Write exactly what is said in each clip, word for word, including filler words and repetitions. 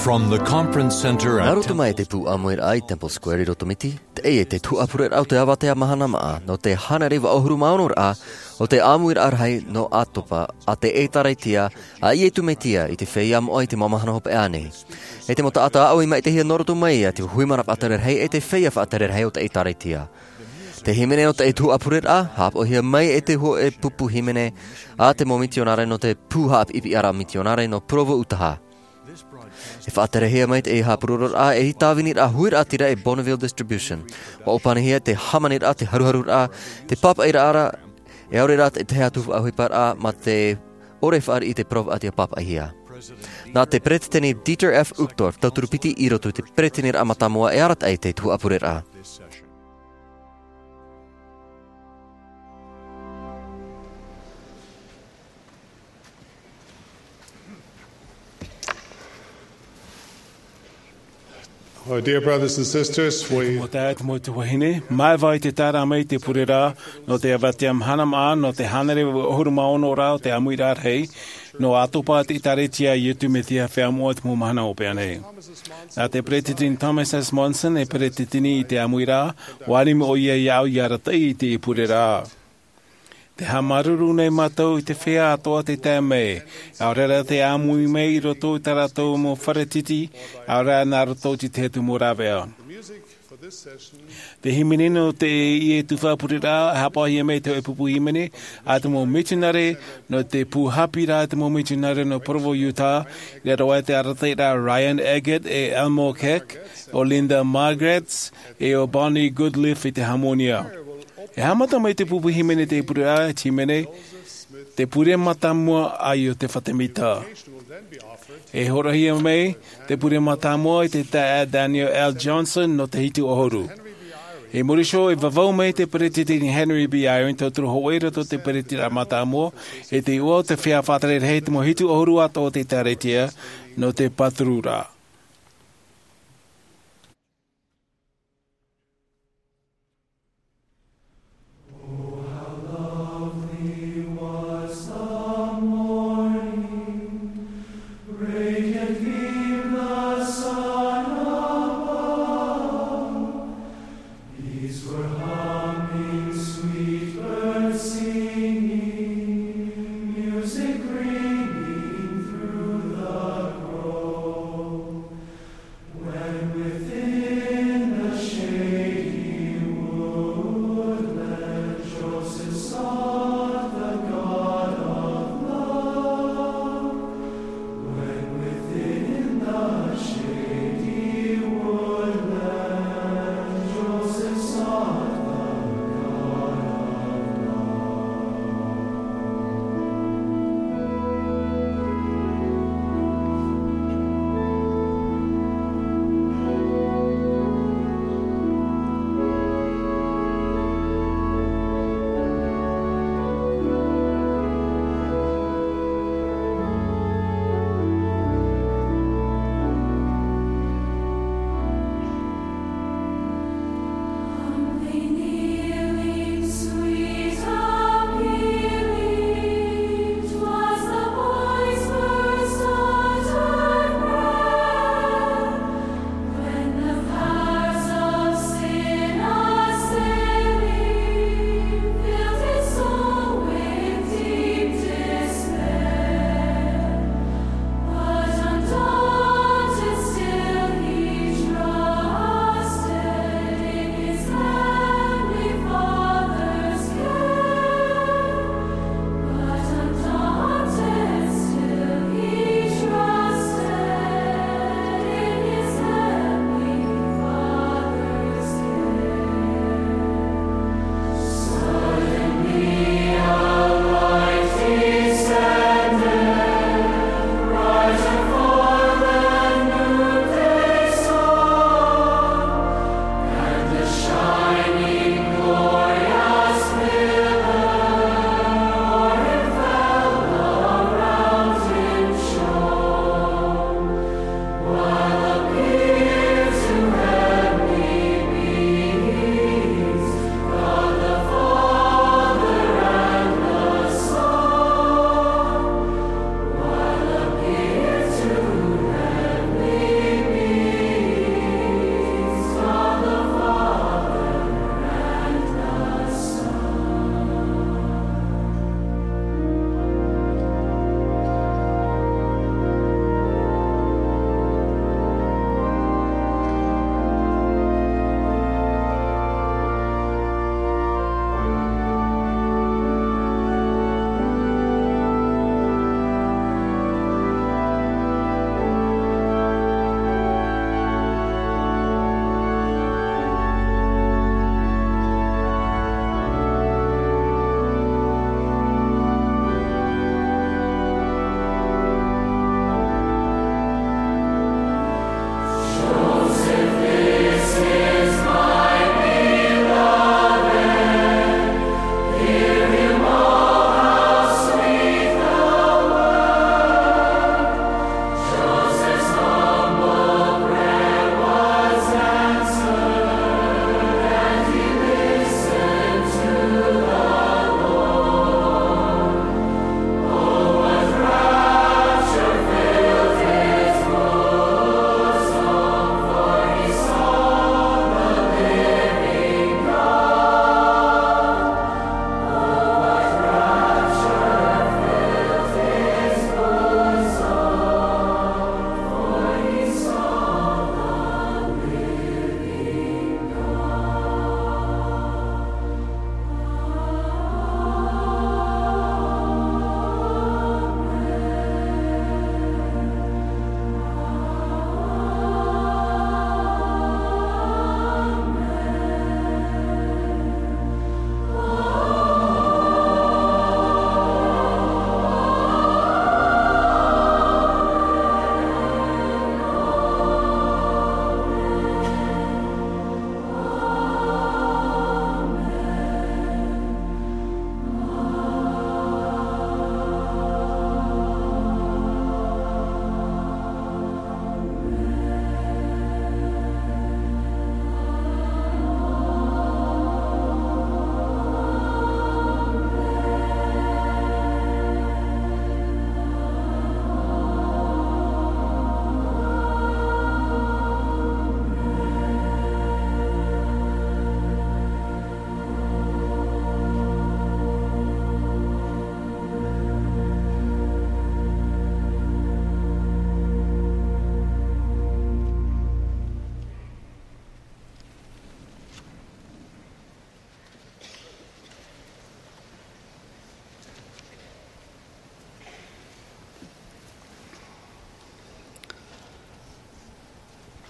From the conference center at Naroto mai te pu amoir ai Temple Square I roto miti, te e te tu apure au te awatea mahana maa, no te hana rewa ohuru maunor a, o te amuir arhai no atopa, a te e taraitia, a i e tu metia I te whei am oi te mamahana hope anehi. E te mota ata au I mai te hia noroto mai a te huimarap atarer hei e te whei a whaatarer hei o te e taraitia. Te himene o te e tu apurer a, hap o hia mai e te ho e pupu himene, a te mo mitionare no te puhap ipi ara mitionare no provo utaha. E whaatere hea mai te e hapururur a e hi tāwinir a huir a tira e Bonneville Distribution. Wa opane hea te hamanir a te haruharur a, te papa ira ara, e aure rat e te hea tufu a huipar a, ma te ore whaar I te prov a te papa hea. Nā te pretiteni Dieter F. Uchtdorf, tauturupiti I roto te pretinir a matamoa e arat ai te tu apurir a. Well, dear brothers and sisters, we Mo te ait mo te wahine, mai vai te tāra mai te purera, no te awatiam hanam a, no te hanere ohuru maono rā, o te amuirar hei, no atopa te itaretia I etu me tia whea mua te mumahana o peanei. Nā te pretitini Thomas S. Monson e pretitini I te amuira, wari mo o ia iau iaratai I te purera. Te hamaruru nei matau I te whea atoa te tēmei. Aurera te amui mei I roto I taratou mo wharetiti, aurera nā roto ti te hetu mo rāwea. Te himenino te I e tu whapurira, hapa hi mei te epupu himene, a te mo missionary, no te puhapira te mo missionary no Provo, Utah, I roa te arateira Ryan Agate e Elmo Keck, o Linda Margaret, e o Bonnie Goodliff I te Harmonia. E hamata mai te pupu himene te purera, timene, te pure matamua ai o te whatemita. E horahia mai, te pure matamua I te ta Daniel L. Johnson no te hitu ohoru. E morisho e vavau mai te peretitini Henry B. Iron, tauturu hoeira to te peretira matamua, e te ua te whea whātare hei te mo hitu ohoru ato o te taretia no te patrura. Music ringing through the grove.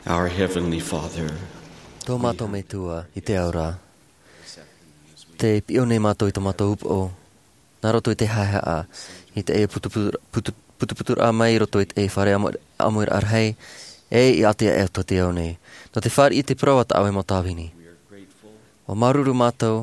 Our Heavenly Father, Tō mātou me tua i te aura. Te pio nei mātou i tō mātou upo. Nā roto i te haihea i te e putuputur a mai roto i te e whare amuir arhei e i atia e to te au nei. No te whare i te proa ta au e mo tāwini. O maruru mātou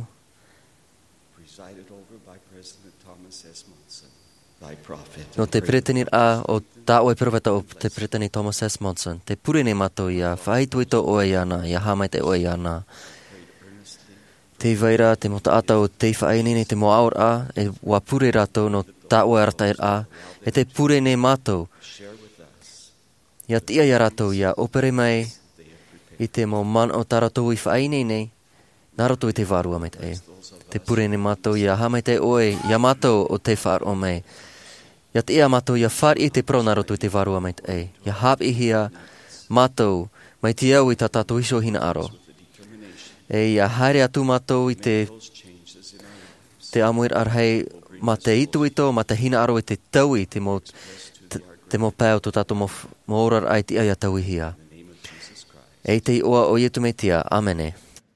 no te pretenir a o tā oe profeta o te preteni Thomas S. Monson. Te pure nei mātou ia whaitu i tō oe iana, ia hamai te oe iana. Te waira, te mo taata o te whaenini, te mo aur a, e wa pure rato no tā oe aratair a, e te pure nei mātou. Ia tia ia rato ia opere mai, i te mo man o tā rato i whaenini, nā rato i te varua mai te e. Te pure nei mātou ia hamai te oe, ia mātou o te whar o mai. Ia te ea mātou ia whar i te prona roto i te varua mai te e. Ia hap i hia mātou mai te au i tā tātou iso hina aro. E ia haere atu mātou i te te amuir arhei ma te itu ito, ma te hina aro i te taui, te mo, te, te mo pēo tō tātou mo, mo orar ai te aia taui hia. E te i oa o ietu me tia. Amene.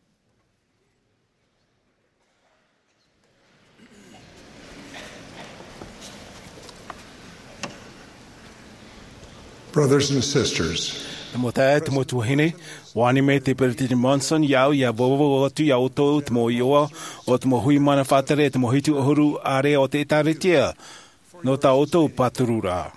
Brothers and sisters, Te mo tae, te mo tuhine, wani me te President Monson, iau, ia vovo atu, ia oto, te mo ioa, o te mo hui mana whatere, te mo hitu ohuru are o te taretia, no ta oto paturura.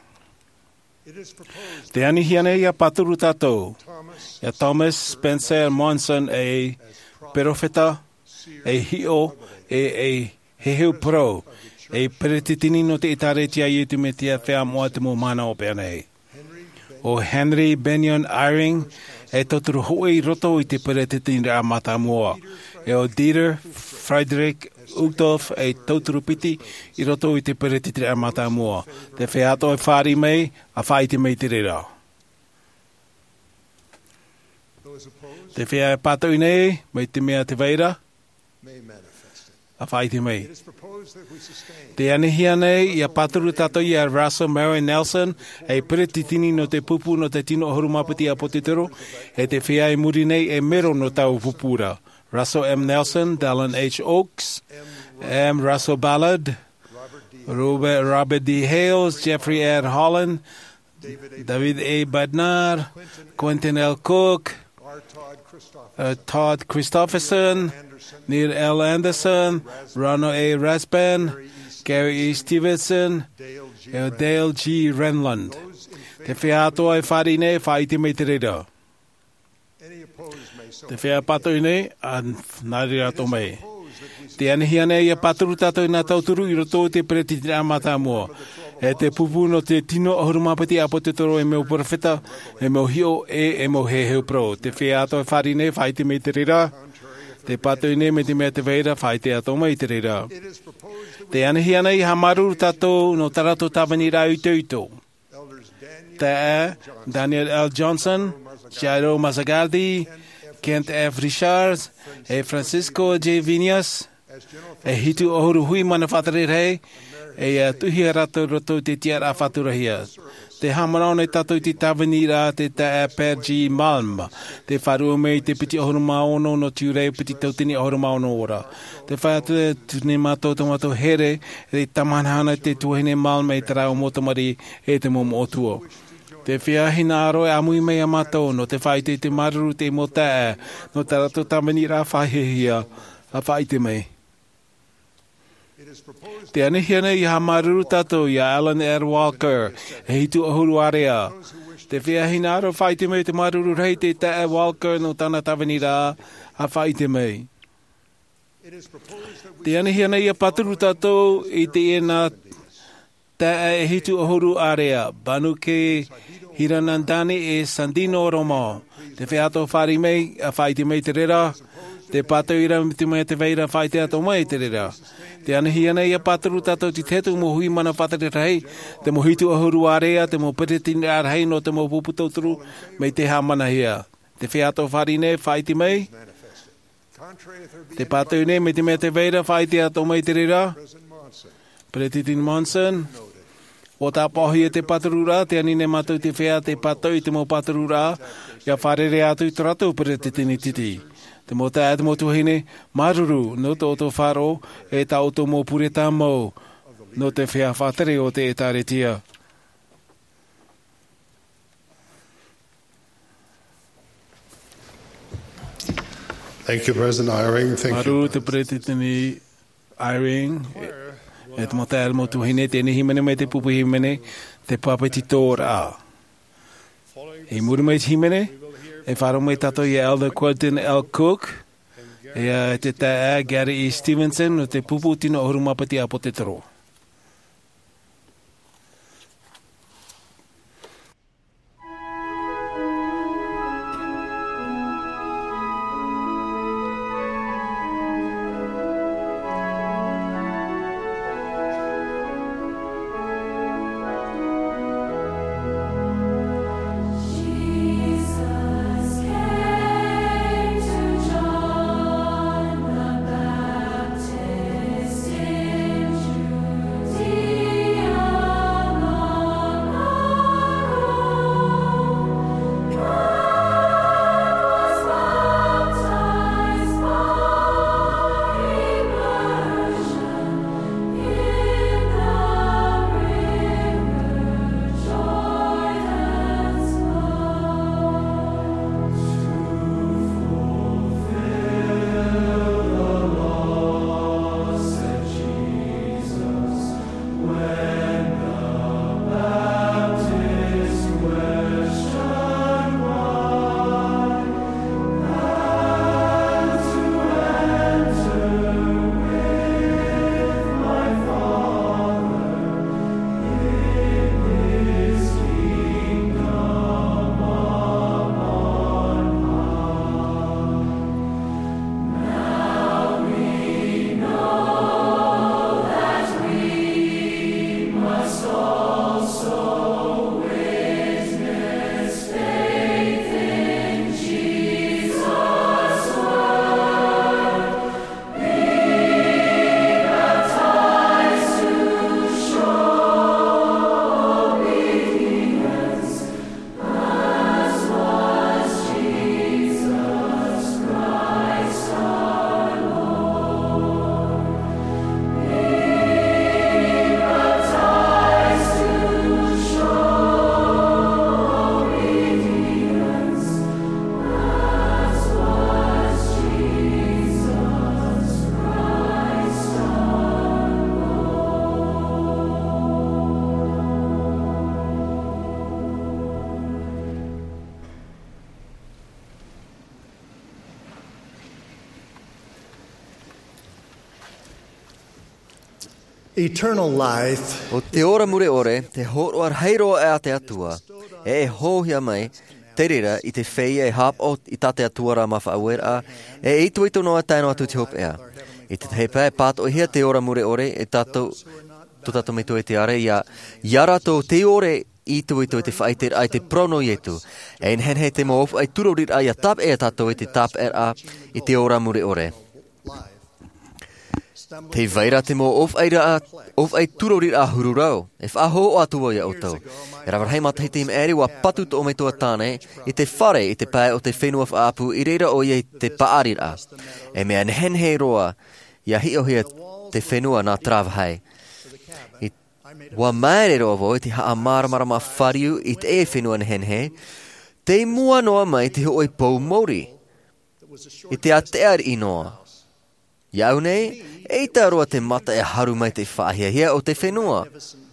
Te anihiane ia paturu tatou, ia Thomas Spencer Monson e perofeta, e hio, e e heheu pro, e peretitini no te taretia i tu me tia whea moa te mo mana o peanei. O Henry Benyon Eyring e toturu hui roto i te peretitini a mata moa. E o Dieter Friedrich Uchtdorf e toturu piti i roto i te peretitini a mata moa. Te wheato e whari mei, a whaiti mei te rera. Te whea e pato i nei, mei te mea te veira, a whaiti mei. Te anihia nei, ia paturu tato i a Russell Mary Nelson, e peretitini no te pupu no te tino ohuru mapiti a potitero, e te whea e muri nei e mero no tau pupura. Russell M. Nelson, Dallin H. Oaks, M. Russell Ballard, Robert, Robert D. Hales, Jeffrey Ed Holland, David A. Badnar, Quentin L. Cook, uh, Todd Christopherson, Neil L. Anderson, Ronald A. Rasban, Gary E. Stevenson, e Dale G. Renland. Te whea atoa e whari nei, whaiti mei te reira. Te whea pato i nei, a nari ato mei. Te anihia nei, ia paturu tato i nā tauturu i roto te peretitini a mata mua. E te pupu no te tino ohuru mapiti a potetoro e meu profeta, e meu hio e e meu heheu pro. Te whea atoa e whari nei, whaiti mei te reira. Te pato i nei me te mea te veira, whaite ato mai te reira. Te anihia nei, ha maruru tato no tarato tawani rā uto uto. Te e, Daniel L. Johnson, Jairo Mazagardi, Kent F. Richards, e Francisco J. Vinas, e hitu ohuru hui mana whatare rei, e a tuhia rato roto te tiara a whaturahia. Te hamarau nei tato i te tawani rā te te e Per G. Malm, te wharua mei te piti ohuru maono no tiurei piti tautini ohuru maono ora. Te whaiatu e tune mātou tomato here, e tamanhana te tuahine Malm e te rao motomari e te momo otua. Te whiahina aro e amui mei a mātou, no te whaite te maruru te mota e, no te rato tamani rā whahihia, a whaite mei. Te anihia nei i ha maruru tato i a Alan R. Walker, e hitu ohuru area. Te whiahina aro whaite mei te maruru rei te te e Walker no tana tawani rā, a whaite mei. Te anihia nei i a paturu tato i te ena te e hitu ohuru area, Banuke Hiranandani e Sandino Romo. Te whiato whari mei, a whaite mei te rera, te pato ira te mea te veira whaite ato mai te rera. Te anihia nei a paturu tato ti tetu mo hui mana whatere rei, te mo hitu ahuru area, te mo peretini arhei no te mo puputouturu, mei te hamana hia. Te whiato whari nei whaite mei, te pato nei me te mea te veira whaite ato mai te rera, Peretitini Monson, O tā pohi e te patarura, te anine mātou te whea te patau i te mō patarura, ia wharere atu i tō pere te tini titi. Te mō tā e te mō tuhine, maruru, no tō tō wharo, e tā o tō mō pureta mō, no te whea whatere o te e tāretia. Thank you, President Eyring. Thank Maru you. te pere te tini Eyring, e te mō tā e te mō tuhine, tēne himene me te pupu himene, te papeti tōra. E muri mai te himene, e wharo mai tato i Elder Quentin L. Cook, e uh, te tā Gary E. Stevenson, no te pupu tino ohuru mapati a po te taro. Eternal life O te ora mure ore, te horoar heiroa e a te atua, e e hōhia mai, te rira i te whei e hap o i tate atua rā mawha awera, e i tu i tono a taino atu te hop ea. I te hei pēi pāt o hia te ora mure ore, e tato, to tato me to e te are, ia, iara to te ore i tu i to e te whaiter ai te prono ietu, e in hen he te mo of ai turorir ai a tap e a tato i te tap er a i te ora mure ore. Te vaira te mo of ai ra of ai turorir a hururau. E whaho o atua ia otau. E rawar hei mata hei te eri wa patu to o me toa tāne i te whare i te pae o te whenua whaapu i reira o ia te paarir a. E mea nhen hei roa ia hi o hia te whenua nā trawahai. I wa maere roa vo i te haa maramarama whariu i te e whenua nhen he. Te mua noa mai te hoi pou Māori. I te atear i noa. Iau nei, e tā roa te mata e haru mai te whaahia hia o te whenua.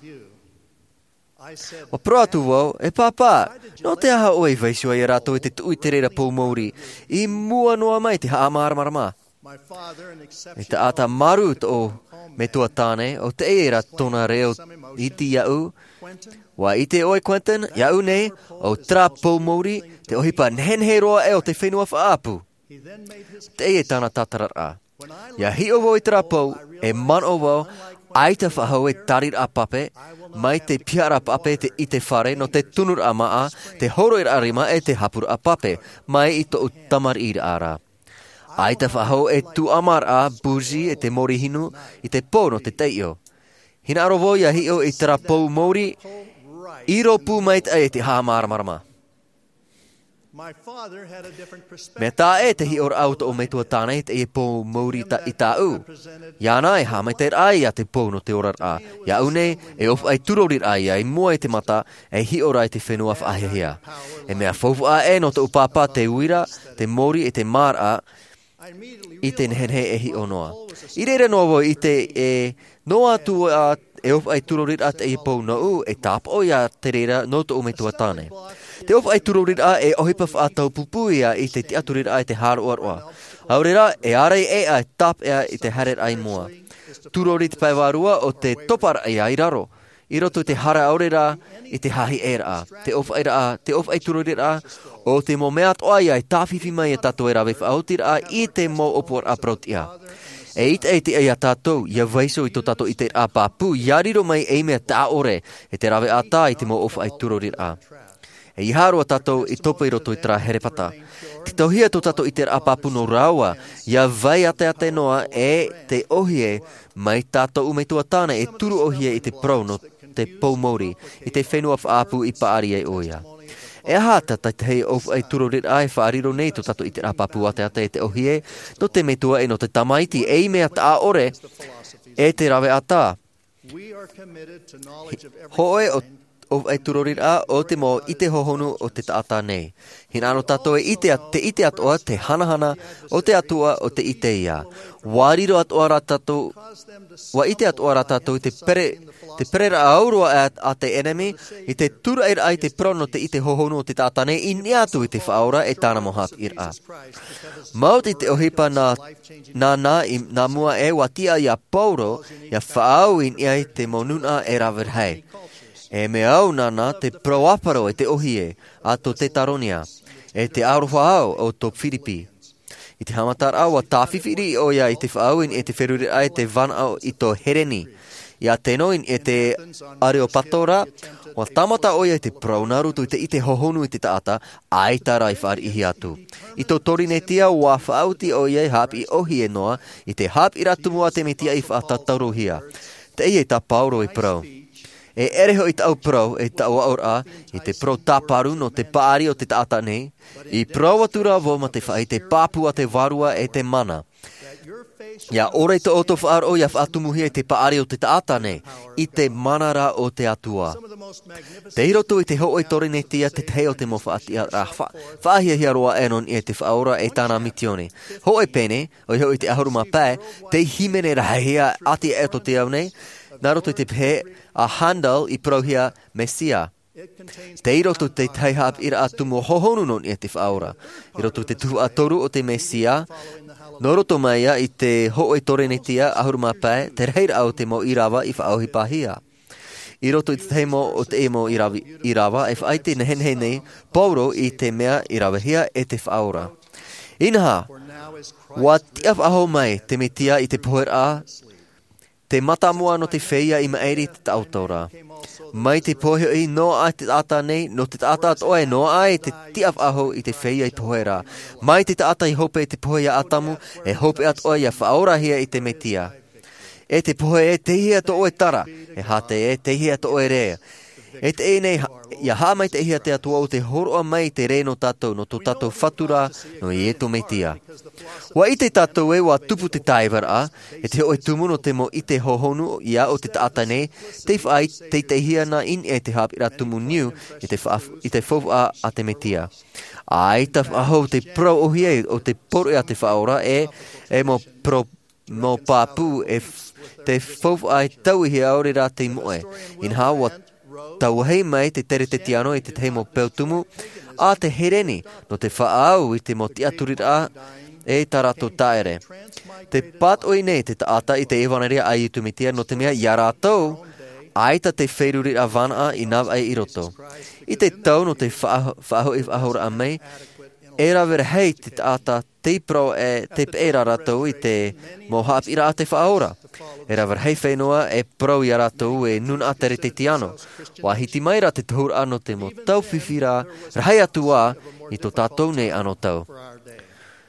O proatu wau, e pāpā, no te aha oi vaisua i rato i te tui te reira pou Māori, i mua noa mai te haa maramarama. E te ata maru o me tua tāne, o te eira tona reo i ti iau, wa i te oi Quentin, iau nei, o tra pou Māori, te ohipa nhenhe roa e o te whenua whaapu. Te e tāna tatarara. Ia hi o voi trapou, e man o vau, ai te whahau e tarir a pape, mai te piara pape te i te whare, no te tunur a maa, te horo ir arima e te hapur a pape, mai i to utamar ir ara. Ai te whahau e tu amar a burzi e te morihinu, i te pō no te teio. Hina arovo ia hi o i tera pou Māori, i ropu mai te e te hā maramarama. Me tā e te hi or auto o meitua tānei te e pou Māori ta i tā u. Ia nā e hā mai te ai a te pou no te orar a. Ia une e of ai turorir ai ai mua e te mata e hi orai te whenua whaahihia. E mea faufu a e no te upapa te uira, te Māori e te mār a, i te nehenhe e hi onoa. I reira noa i te e noa tu a e of ai turorir a te e pou no u e tāp o ia te reira no te o meitua tānei. Te of ai turorir a e ohipa whaatau pupuia i te tiaturir a i te haro oa. Aurera e arei e a tap ea i te harer ai mua. Turorit paiwarua o te topar ai ai raro. I roto te hara aurera i te hahi e ra. Te of ai ra, te of ai turorir a o te mo meat o ai ai tāwhiwhi mai e tato e rawe whaautir a i te mo opor a protia. E it e te e a tātou, ia vaiso i to tato i te a papu, iariro mai e mea tā ore e te rawe a tā i te mo of ai turorir a. E i haroa tātou i topo i roto i tera herepata. Te tauhia tō tātou i te apapu no raua, ia vai ate ate noa e te ohie mai tātou umeitua tāna e turu ohie i te prau no te pou Māori, i te whenua whaapu i paari e oia. E hata tai te hei of ai turorir ai whaariro nei tō tātou i te apapu ate ate e te ohie, no te meitua e no te tamaiti, e mea tā ore e te rawe a tā. Hoe o o ai turorir a o te mo i te hohonu o te taata nei. Hina ano tato e ite at, te ite atoa te hanahana o te atua o te ite ia. Wariro atoa ratato, wa ite atoa ratato i te pere, te perera aurua a, a te enemy, i te tura ir ai te prono te ite hohonu o te taata nei, i niatu i te whaora e tāna mohap ir a. Maut i te ohipa na, na na, i, na mua e watia ia pauro, ia whaau in ia te monuna e rawer hei. E me au nana te proaparo e te ohie a to te taronia, e te arowhaau o to Whiripi. I te hamatar au a tāwhiwhiri o ia i te whaauin e te wheruri ai te vanau i to hereni. Ia te noin e te areopatora, o tamata o ia i te praunaru tu i te ite hohonu i te taata, ai tarai whaar ihi atu. I to torinetia wa whaauti o ia i hap i ohie noa, i te hap i ratumua te metia i whaatatarohia. Te ie ta pauro i prau. E ereho i tau prau e tau aur a, i te prau taparu no te paari o te taata nei, i prau atura vo ma te whai te papu a te varua e te mana. Ia ore te oto whaar o ia whaatumuhi e te paari o te taata nei, i te manara o te atua. Te hiroto i te hooi torinetia te teo te mo whaati a whaahia hiaroa enon i te whaora e tāna mitione. Hooi pene, o i hoi te ahuruma pē, te himene rahehia ati e to te au nei, nā roto te phe a handal i prohia Mesia. Te i roto te teihap ira atu mo hohonu non i te whaora. I roto te tuhu atoru o te Mesia, no roto maia i te hooi torenetia ahuruma pai, te reira au te mo irawa i whaauhi pahia. I roto i te teimo o te emo irawa, e whaai te nehenhene, pauro i te mea irawahia e te whaora. Inaha, wa tiaf aho mai te metia i te poher a, te matamua no te wheia i maeri te tautora. Mai te poheo i no ai te ata nei, no te ata atoe no ai te tiaf aho i te wheia i pohera. Mai te ata i hope i te pohea atamu, e hope atoe i a whaorahia i te metia. E te pohe e te hia to oe tara, e hate e te hia to oe rea. E te e nei, ia ha mai te hia te atua o te horoa mai te re no tatou, no to tatou whatura, no i e to metia. Wa i te tatou e wa tupu te taiwara, e te oe tumu no te mo i te hohonu ia o te taata nei, te whai te te hia na in e te hap ira tumu niu i te, i te whowha a te metia. Ai ta whaho te pro ohie o te poru a te whaora e, e mo pro mo papu e te whowha ai tauhi aore ra te moe. In hawa tau hei mai te tere te tiano i te te mo peltumu a te hereni no te whaau i te mo ti aturira e tarato taere. Te pat oi nei te taata i te ewaneria ai i tumitia no te mea i aratou aita te whairurira vana i nav ai i roto. I te tau no te whaaho i whahora a mei e rawere hei te taata te pro e te pera ratou i te mohap ira a te whaora. E rawere hei whenua e pro i ratou e nun atere te tiano. Wa hiti mai ra te tuhur ano te mo tau whiwhira rahai atua i to tātou nei ano tau.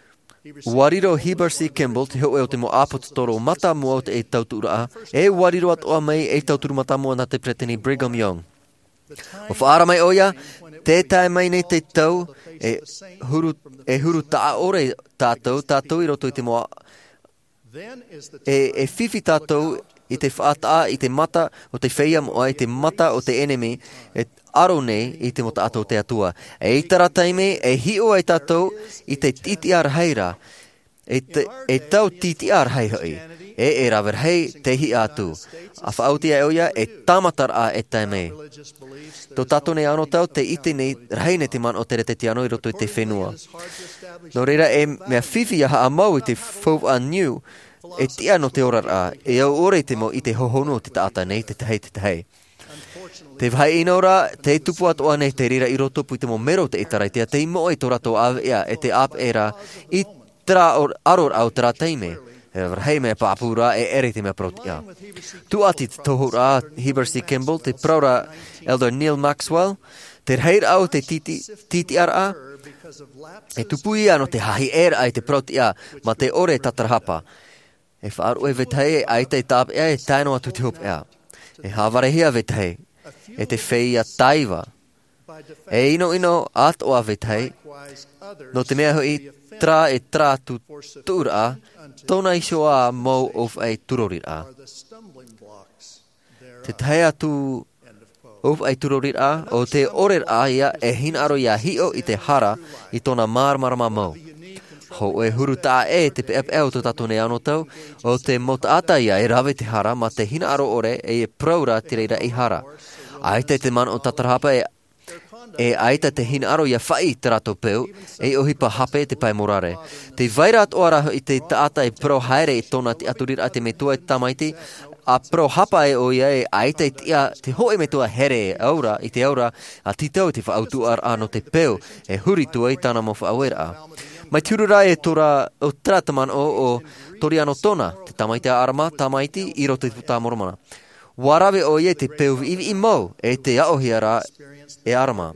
wariro Heber C. Kimball te ho e o te mo apot toro mata mua o te e tautura a, e wariro atoa mai e tauturu mata mua na te pretini Brigham Young. O whaara mai oia, tētai mai nei te tau, e huru, e huru taa ore tātou, tātou i roto i te moa, e, e whiwhi tātou i te whaataa, i te mata o te whea moa, i te mata o te enemy, e aro nei i te mota atou te atua. E i tarataime, e hio ai tātou i te titi ar heira, e, te, e tau titi ar heiroi, e e rawer hei te hi atu. A whaautia e oia, e tamatar a e taimei. Tō tātou nei ano tau, te ite nei reine te man o te rete te ano i roto i te whenua. Nō reira, e mea whiwhi aha a mau i te whau a new, e tia no te orar a, e au ore te mo i te hohono te taata nei, te tahei, te tahei. Te whai ina ora, te tupu atoa nei te rira i roto pui te mo mero te itaraitea, te imo e tō rato awea, e te ap era, i tra or, aror au tra teime. E hei mea pāpura, e ere te mea protia. Tu ati te tohura Heber C. Kimball, te praura Elder Neil Maxwell, te reir au te titi, titi ara, e tupui ano te hahi era ai te protia, ma te ore tatarahapa. E whaaru e vetei, ai te tāp ea, e taino atu te hup ea. E hawarehia vetei, e te whea taiwa. E ino ino at o a vetei, no te mea hui tra e tra tu tura, tōna iso a mau of ai turorira. Te tae atu of ai turorira, o te orer a ia e hin aro ia hio i te hara i tōna marmarama mau. Ho e huru tā e te pe eo tō tato ne ano tau, o te mota ata ia e rawe te hara, ma te hina aro ore e e praura te reira i hara. Aita te man o tatarahapa e e aita te hina aro ia whai te rato peu, e ohipa hape te pai morare. Te vaira at oara i te taata e pro haere i tōna te aturira a te metua e tamaiti, a pro hapa e oia e aita i tia te hoe metua here e aura i te aura, a titau te whaautu ar ano te peu, e huri tua i tāna mo whaawera. Mai turura e tora o trataman o o Toriano Tona, te tamaiti a arama, tamaiti i roto i puta moromana. Warawe o ie te peu i i mau e te aohiara e arama.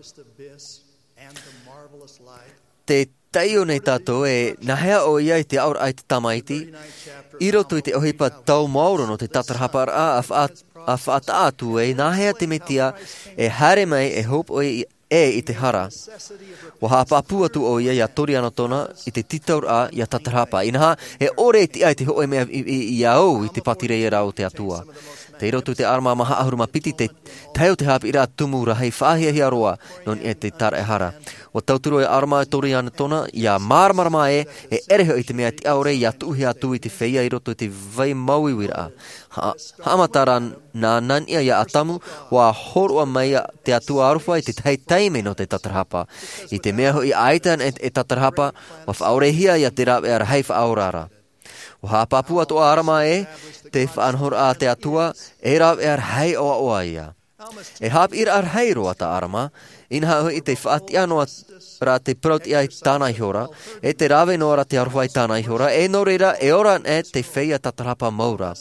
Te taio nei tātou e nahea o ia i te aur ai te tamaiti, i roto i te ohipa tau mauro no te tatarhapa a a whaata atu e nahea te metia e hare mai e hop o i e i te hara. Waha papu atu o ia ia Toriano Tona i te titaur a ia tatarhapa. Inaha e ore ti ai te hoe mea i, i, i au i te patirei rau te atua. Te roto te arma maha ahuruma piti te taio te hapi ira tumura hei whahia hia roa non e te tara e hara. O tauturo e arma e Toriano Tona ia marmarama e e ereho i te mea ti aure ia tuhi atu i te whaia i roto i te vai mauiwira. Ha, hamatara nā nan ia ia atamu wa horua mai te atua aruwha i te tei teime no te tatarhapa. I te mea hoi aitan e, e tatarhapa wa whaurehia ia te rawe ara hei whaurara. O hapapu atoa arama e te whanhor a te atua e rawe ar hei oa oa ia. E hap ir ar hei roa ta arama, inha hoi te whaati anoa ra te prauti ai tāna ihora, e te rawe no ra te aruwha i tāna ihora, e no reira e oran e te wheia tatarhapa maura.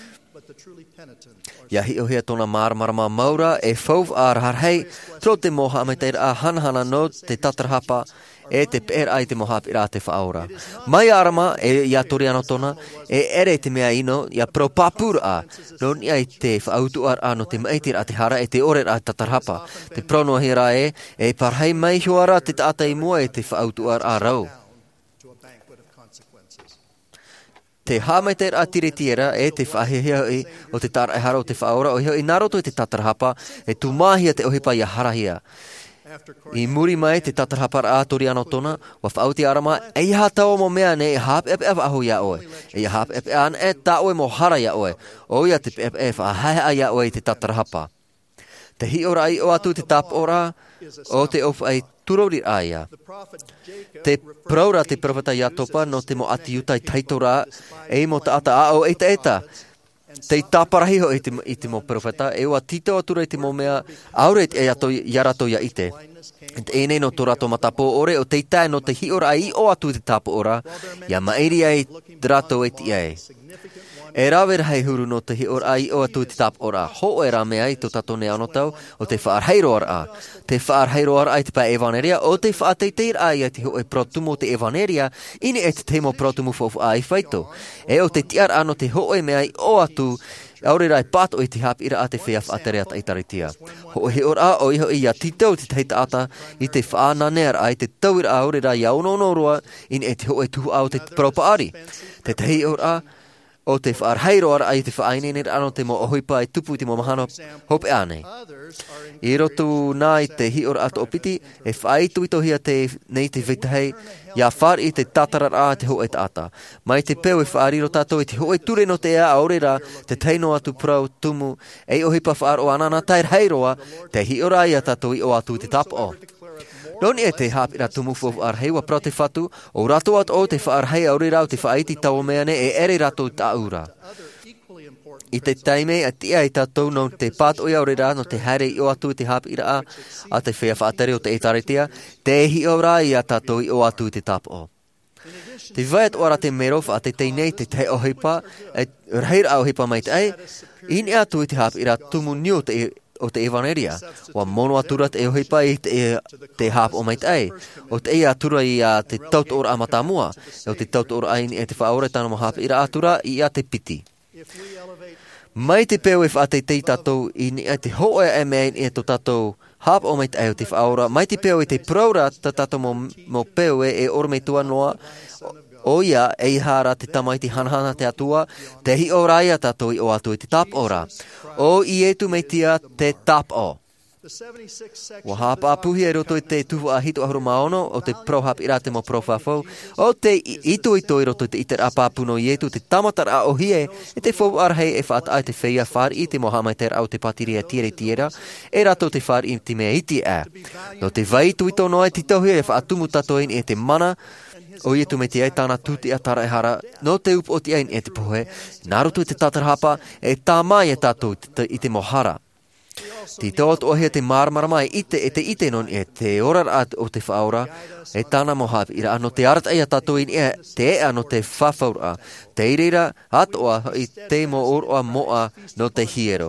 Ia hi o hea tōna marmarama maura e whauv ar har hei, tro te moha me te a hanhana no te tatarhapa, e te per ai te moha pira te whaora. Mai arama e ia Toriano Tona, e ere te mea ino, ia pro papura a, non ia i te whaautu ar ano te maitir a te hara e te ore a tatarhapa. Te pronoa hira e, e parhei mai huara te taata i mua e te whaautu ar a rau. Te hāmai a tire tiera e te whahehea i o te tara e hara o te whaora o heo i naroto i te tatarhapa e tu mahia te ohipa i a harahia. I muri mai te tatarhapa a Toriano Tona wa whauti arama e iha tau mo mea ne e hap epe epe aho ia oe. E iha hap epe an e ta oe mo hara ia oe. O ia te epe epe whahea ia oe i te tatarhapa. Te hi ora i o atu te tap ora o te of ai turori aia. Te praura te profeta ia topa no te mo ati utai taitora e mo ta ata a o eita eta. Te tāparahiho i te, i te mo profeta e o tito atura i te mo mea aure e ato yarato ia ite. E nei no to rato matapo ore o te tae no te hi ora i o atu te tapo ora ia mairi ai rato e ti ai. E rawer hei huru no te hi ora ai o atu te tap ora. Ho e ra mea i to tato ne anotau o te whaarheiro ora. Te whaarheiro ora ai te pa evaneria o te whaateiteir ai ai te ho e protumo te evaneria ini e te temo protumo fofu ai whaito. E o te tiar ano te ho e mea i o atu aure rai pat o i te hap ira a te whiaf a te rea ta itaritia. Ho he ora o iho i a titau te teita ata i te whaananear ai te tauira aure rai iaunonoroa ini e te ho e tuhu au te propaari. Te tehi ora o te whaarheiro ara ai te whaainener ano te mo ohipa ai tupu te mo mahano hope anei. I roto nā i te hi ora ato opiti e whaaitu i tohia te nei te vitahei ia whar i te tatarar a te ho e te ata. Mai te peo e whaariro tato i te ho e ture no te ea aurera te teino atu prau tumu e ohipa whaar o anana tair heiroa te hi ora ia tato i o atu te tapo. Noni e te hap ira tumu fofu ar heiwa prau te whatu, o rato at o te whaar hei auri rau te whaaiti tau meane e ere rato ta ura. I te taime a tia i tatou no te pat o auri rau no te haere i o atu te hap ira a, a te whea whaatere o te etaritia, te hi ora i a tatou i o atu te tapo. Te vaiat ora te merof a te teinei te te ohipa, e reir au hipa mai te ei, in e atu i te hap ira tumu niu te o te evaneria, wa mono atura te eohipa i te, te hap o mai ei, o te ea atura i a te taut ora amatamua, o te taut ora aini e te whaore tana mo hap ira atura i a te piti. Mai te peo e whaate te tatou i ni a te hoa e mein e to tatou hap o mai ei o te whaora, mai te peo e te praura ta tatou mo, mo peo e e orme tua noa, o ia e hara te tamaiti hanahana te atua, te hi ora ia tatou i o atu i te tap ora. O i e tu meitia te tap o. Wa hapa apuhi e roto i te tuhu a hito ahuru maono o te prohap ira te mo profafo. O te ito ito i roto i te iter apapuno i etu te tamatar a ohie e te fo arhei e whaat ai te whea whar i te mohamiter au te patiria tiere tiera e rato te whar i te mea iti e. No te vai tu ito noa e titohi e whaatumu tatoin e te mana o i tu me te ai tāna tuti a tara e hara, no te upo o te ain e te pohe, narutu i te tatarhapa e tā mai e tātou i te mohara. Ti tot ohia te marmara mai ite e te ite non e te orar at o te whaora, e tāna mohap ira ano te arat ai a tātou in e te e ano te whawhaura, te irira at oa i te mo or oa moa no te hiero.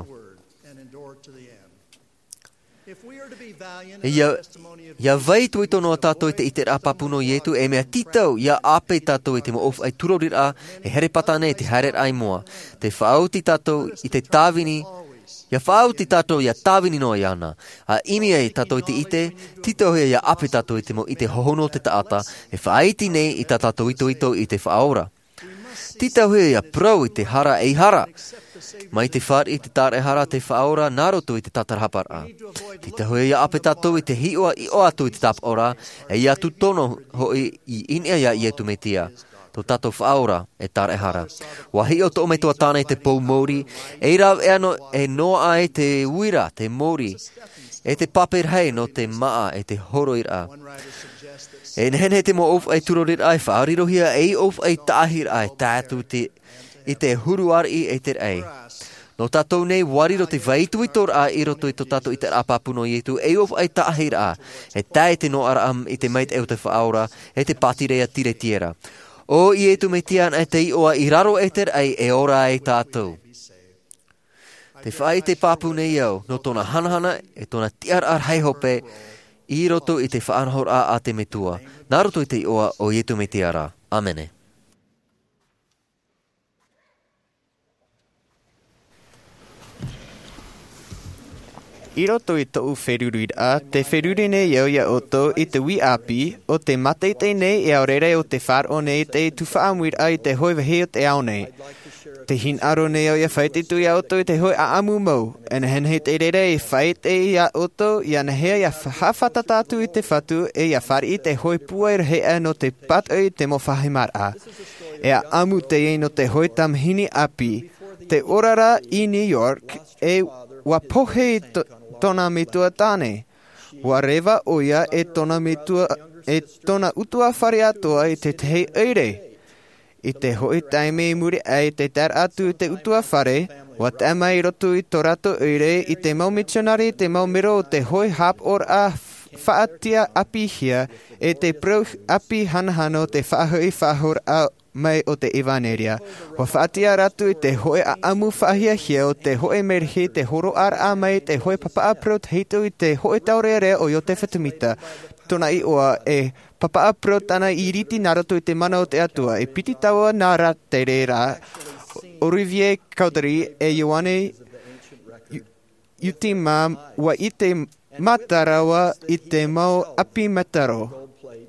Ia, ia vai tu ito no tātou i te iter a papuno i etu e mea titau ia ape tātou i te mo of ai turorir a e here patane te harer ai moa. Te whaauti tātou i te tāwini, ia whaauti tātou ia tāwini no i ana. A imi ai tātou i te ite, titau hea ia ape tātou i te mo i te hohono te taata e whaaiti nei i tā tātou ito ito i te whaora. Titau hea ia prau i te hara ei hara. Mai te whar i te tāre hara te whaora naroto i te tatarhapara. Ti te hoe ia ape tātou i te hioa i o atu i te tap ora, e ia tu tono hoi i inea ia i etu metia. To tātou whaora e tāre hara. Wa hi o to me toa tāne te pou Māori, e rau e ano e noa ai te uira, te Māori, e te paper hei no te maa e te horoira. E nehen he te mo of ai turorir ai whaarirohia e of ai tāhir ai tātu te i te huruar i e te ei. No tātou nei wariro te vaitu i tor a i roto i to tātou i te apapuno i etu e of ai tāhir a. E tae te no ara am i te mait eo te whaora e te patirea tire tiera. O i etu me tian e te i oa i raro e te ei e ora e tātou. Te whai te papune i au no tona hanahana e tona tiar ar hei hope i roto i te whaanhor a a te metua. Nā roto i te i oa o i etu me tiara. Amene. I roto i tau wherurui a, te wheruri nei iau ia oto i te wi api, o te mateitei nei e aurere o te whar o nei te tu whaamuir a i te hoi wahi o te au nei. Te hin aro nei au ia whaititu ia oto i te hoi a amu mau, e na hen hei te rere i whaitei ia oto i ana hea ia hawhatatatu i te whatu e ia whari i te hoi puair hea no te pat o i te mo whahimar a. E a amu te ei no te hoi tamhini api, te orara i New York e wa pohe i to, tona mitua tāne. Wa rewa oia e tona mitua e tona utua whare atoa i te tehi eire. I te hoi taime i muri ai te tar atu i te utua whare, wa tama i roto i to rato eire i te mau missionari te mau miro o te hoi hap or a whaatia api hia e te prau api hanahano te whahoi whahor a mai o te Evaneria. Wa whaatia ratu i te hoe a amu whahia hia o te hoe merhi, te horo ar a mai, te hoe papa apro, te hitu i te hoe taurearea o Io te Whatumita. Tona i oa e papa apro tana i riti naroto i te mana o te atua. E piti taua nā ra te reira. Olivier Caudry e Ioane Utima wa i te matarawa i te mau api mataro.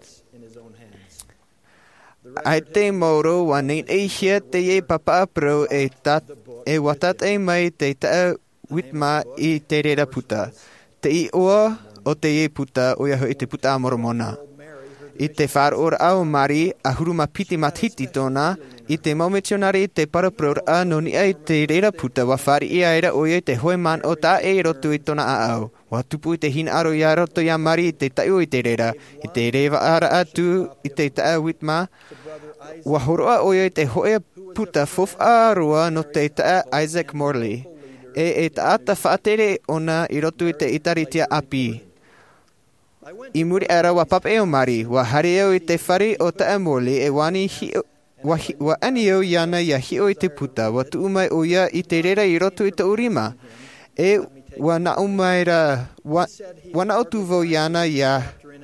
Ai te mauro wa nei e hia te e papa apro e, tat, e watat e mai te taa witma i te reira puta. Te i oa o te e puta o iaho i te puta a moromona. I te whāora au mari a huruma piti matiti tōna, i te maumetionari te parapror a noni ai te reira puta wa whari i aira o i te hoe man o tā e rotu i tōna a au. Wa tupu i te hina aro i a roto i a mari i te taiu i te reira, i te rewa ara atu i te taa witma. Wa horoa o i te hoe puta fof a roa no te taa Isaac Morley. E e taata whaatere ona i rotu i te itaritia api. I muri ara wa papa e o mari, wa hareo i te whare o ta amole e wani hi, wa, hi, wa anio iana ia hio i te puta, wa tu umai o ia i te rera i roto i te urima. E wa na umaira, wa, wa na o tuvo iana ia,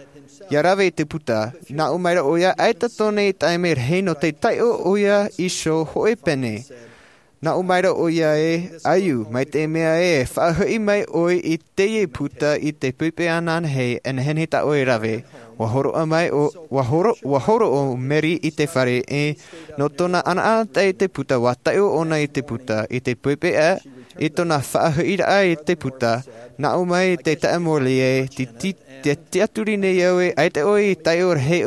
ia rave i te puta, na umaira o ia aita tone i taime rhei no te taio o ia iso hoe pene. Na umaira o ia e ayu, mai te mea e whaahui mai oi i te e puta i te pupe anan hei en hene ta oi rave. Wahoro a mai o, wahoro, wahoro o meri i te whare e no tona ana ata i te puta wa taio ona i te puta i te pupe a i tona whaahui ra i te puta. Na umai te taamoli e ti ti te tiaturi nei au e aite oi taio rhei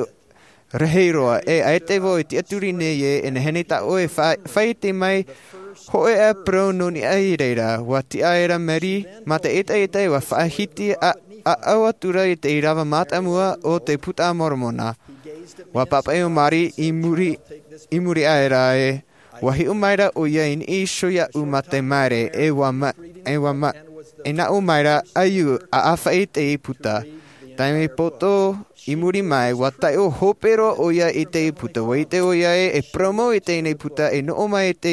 Reheroa e aite vo i te aturi nei e en hene ta oi whai te mai hoe a pro noni ai reira wa ti aera meri ma te eta eta wa whaahiti a, a awatura i te irawa matamua o te puta mormona. Wa papa e o mari i muri, i muri aera e wahi umaira o ia in i shoya uma te maere e wa ma, e wa ma, e na umaira ayu a awha i te i puta. Taime poto i muri mai wa tai o hopero o ia i te i puta. Wa i te o ia e, e promo i te i puta e no mai i te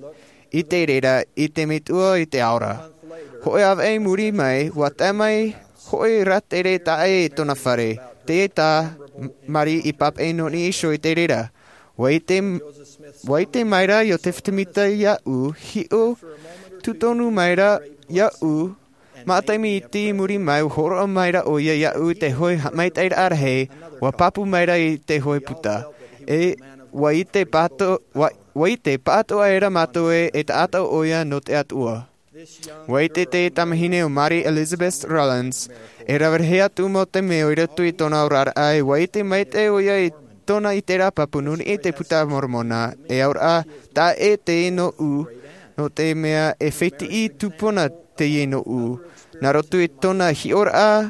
i te reira i te metua i te aura. Hoi av e muri mai wa tai mai hoi ratere ta e tona whare. Te e ta mari i pap e noni iso i te reira. Wa i te, wa i te maira i o te whatamita ia u hi o tutonu maira ia u. Ma taimi i te muri mai horo a maira o ia ia u te hoi mai teira arhei wa papu maira i te hoi puta. E wa i te pato, wa, wa i te pato a era mato e e ta ata o ia no te atua. Wa i te te tamahine o Mary Elizabeth Rollins e rawerhe atu mo te meo i ratu i tona orar ai wa i te mai te o ia i tona i te rapapu nuni i te puta mormona e aur a ta e te no u no te mea e feiti i tupona te i no u. Nā rotu i tona hi ora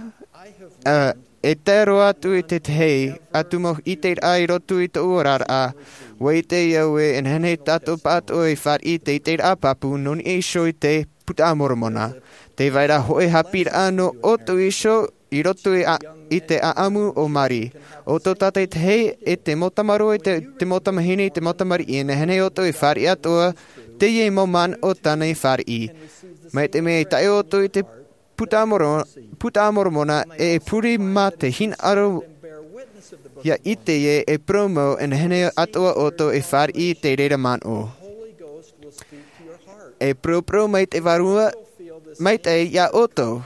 uh, e te roa atu i te tei atu mo i te ai rotu i te uorar a wa i te iau e en hene tato pato e whar i te i te a papu noni e iso i te puta mormona. Te vaira hoe hapir ano o tu iso i rotu i, a, i te aamu o mari. O to tate te hei e te motamaru i te, te motamahini i te motamari i en hene o tu i whar i atoa te i mo man o tana i whar i. Mai te mea i tae o tu i te puta mormona, puta mormona e puri ma te hin aro ia i te e e promo en hene atoa o to e whar i te reira man o. E pro pro mai te varua mai te ia oto.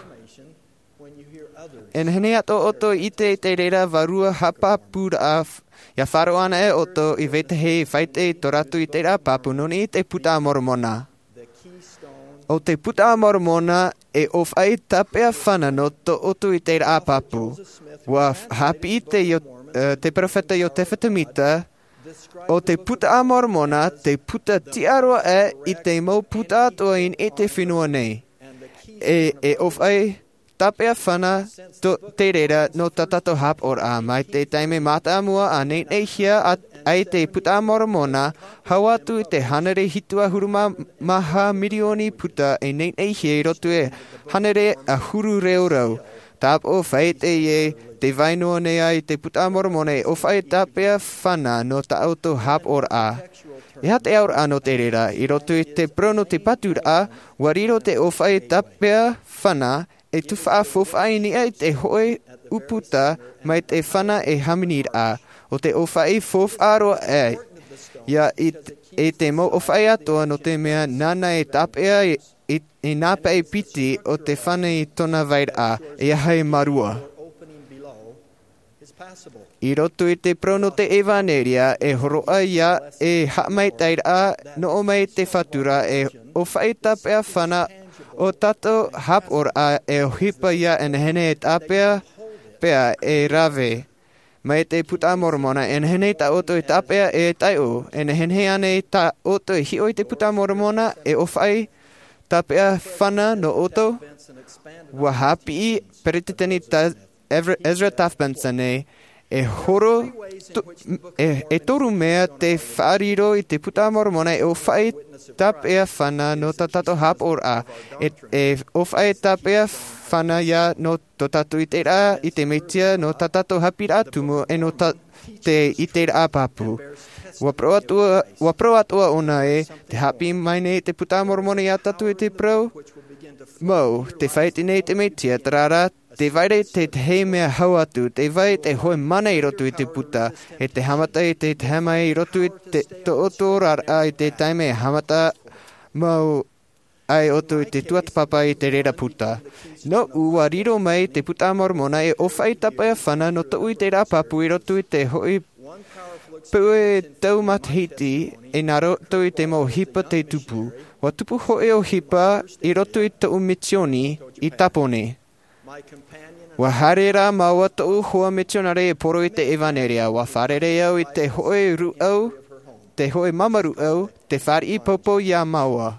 En hene ato oto i te te reira varua hapa pura a ia wharo ana e oto i vete hei whaite i toratu i te ra papu noni i te puta mormona. O te puta mormona e of ai tapea whana no to otu i te ra papu. Wa hapi i te, uh, te profeta i o te whatamita. O te puta mormona, te puta tiaroa e i te mau puta atoa in e te whenua nei. E, e of ai tapea whana to te reira no tatato hap or a mai te taime mata amua a nei nei hia at, ai te puta mormona hau atu i te hanere hitua huruma maha milioni puta e nei nei hia i rotu e hanere a huru reo rau. Tap o whai te ye, te vainoa nei ai te puta mormone, o whai tapea whana no ta auto hap or a. E hat e aur ano te rera, i roto i te prono te patur a, wariro te o whai tapea whana, e tu wha fofai ni ai te hoi uputa mai te whana e haminir a, o te o whai fof aro e. Ia i e te mo o whai atoa no te mea nana e tapea e, e, e napa e piti o te whana i tona vair a, e ahai marua. I roto i te prono te evaneria e horoa ia e hamai tair a no o mai te whatura e o whai tapea whana o tato hap or a e o hipa ia en hene e tapea pea e rave. Mai te puta mormona en hene ta oto e tapea e tai o en hene ane ta oto e hio i te puta mormona e o whai tapea whana no oto wa hapi perititani ta Ezra Taft Benson e e horo to, e, e toru mea te whaariro i te puta mormona e o whai tapea whana no ta tato hap or a e, e o whai tapea whana ia no to tatu i te rā i te metia no ta tato hapi rā tumu e no ta, te i te rā papu. Wa pro atua, wa pro atua ona e te hapi mai nei te puta mormona ia tatu i te pro mo te whaiti nei te metia tarara te vaire te te hei mea hau atu, te vai te hoi mana i rotu i te puta, e te hamata i te te hama i rotu i te to oto rara i te taime e hamata mau ai otu i te tuatapapa i te rera puta. No ua riro mai te puta mormona e o whai tapaya whana no to i te rapapu i rotu i te hoi pue tau mathiti e nga roto i te mo hipa te tupu. Wa tupu hoi o hipa i rotu i te umitioni i tapone. Wa harera maua tau hoa misionare e poro i te evaneria. Wa wharere au i te hoi ruau, te hoi mamaru au, te whari i popo ia maua.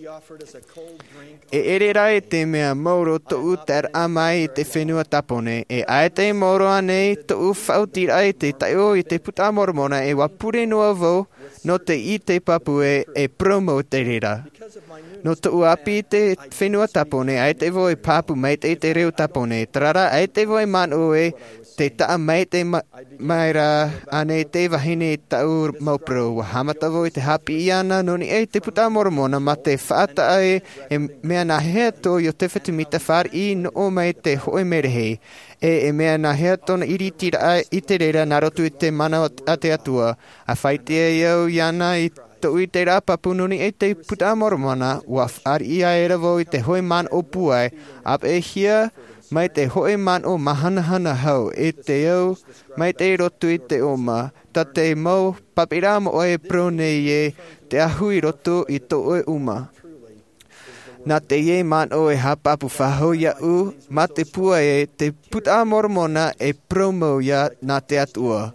E erera e te mea mauro tau ter amai i te whenua tapone. E ai te mauro anei tau whautira i te taio i te puta mormona e wapure noa vau no te i te papue e promo te rera. No tau api te whenua tapone, ai te voi papu mai te te reo tapone. Trara, ai te voi manu e te taa mai te ma maira ane te wahine tau maupro. Wa hamata voi te hapi iana noni e te puta mormona ma te whaata ai e mea na hea to yo te whetumita whar i no o mai te hoi merehei. E e mea na hea tona iri tira i te reira narotu i te mana a te atua. A whaitea iau iana i tau i te rapapu nuni e te puta mormona wa whari i aera vo i te hoi man o puai. Ap e hia mai te hoi man o mahanahana hau e te au mai te rotu i te oma. Ta te mau papiramo o e pronei e te ahu i rotu i to oe uma. Na te ie man o e hapapu whahau ia u, ma te pua e te puta mormona e promo ia na te atua.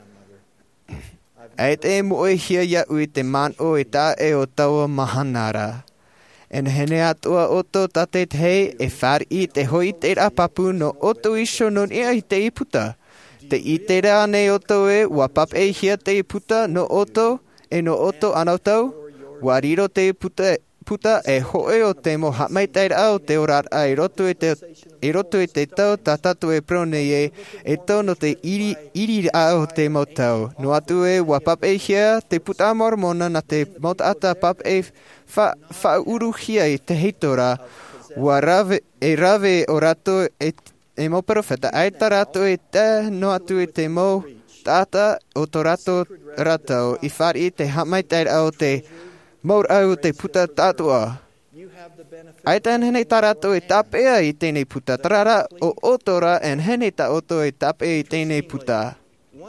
E te mo e hia ia u i te man o e ta e o taua mahanara. En hene atua oto tate te hei e whar i te hoi te rapapu no oto iso non ea i te iputa. Te i te rea nei oto e wapap e hia te iputa no oto e no oto anautau. Wariro te iputa puta e hoe o te mo hamai teira au te orar ai roto e te e roto e te tau tatatu e prone e e tono te iri iri au te mo tau. No atu e wapap e hia te puta mormona na te mot ata pap e fa fa uruhia i te heitora. Wa rave e rave o rato e e mo profeta ai tarato e te no atu e te mo tata o to rato rato i far i te hamai teira au te Maur au te puta tatua. Ai tan hene tarato e tapea i tēnei puta. Tarara o otora en hene ta oto e tapea i tēnei puta.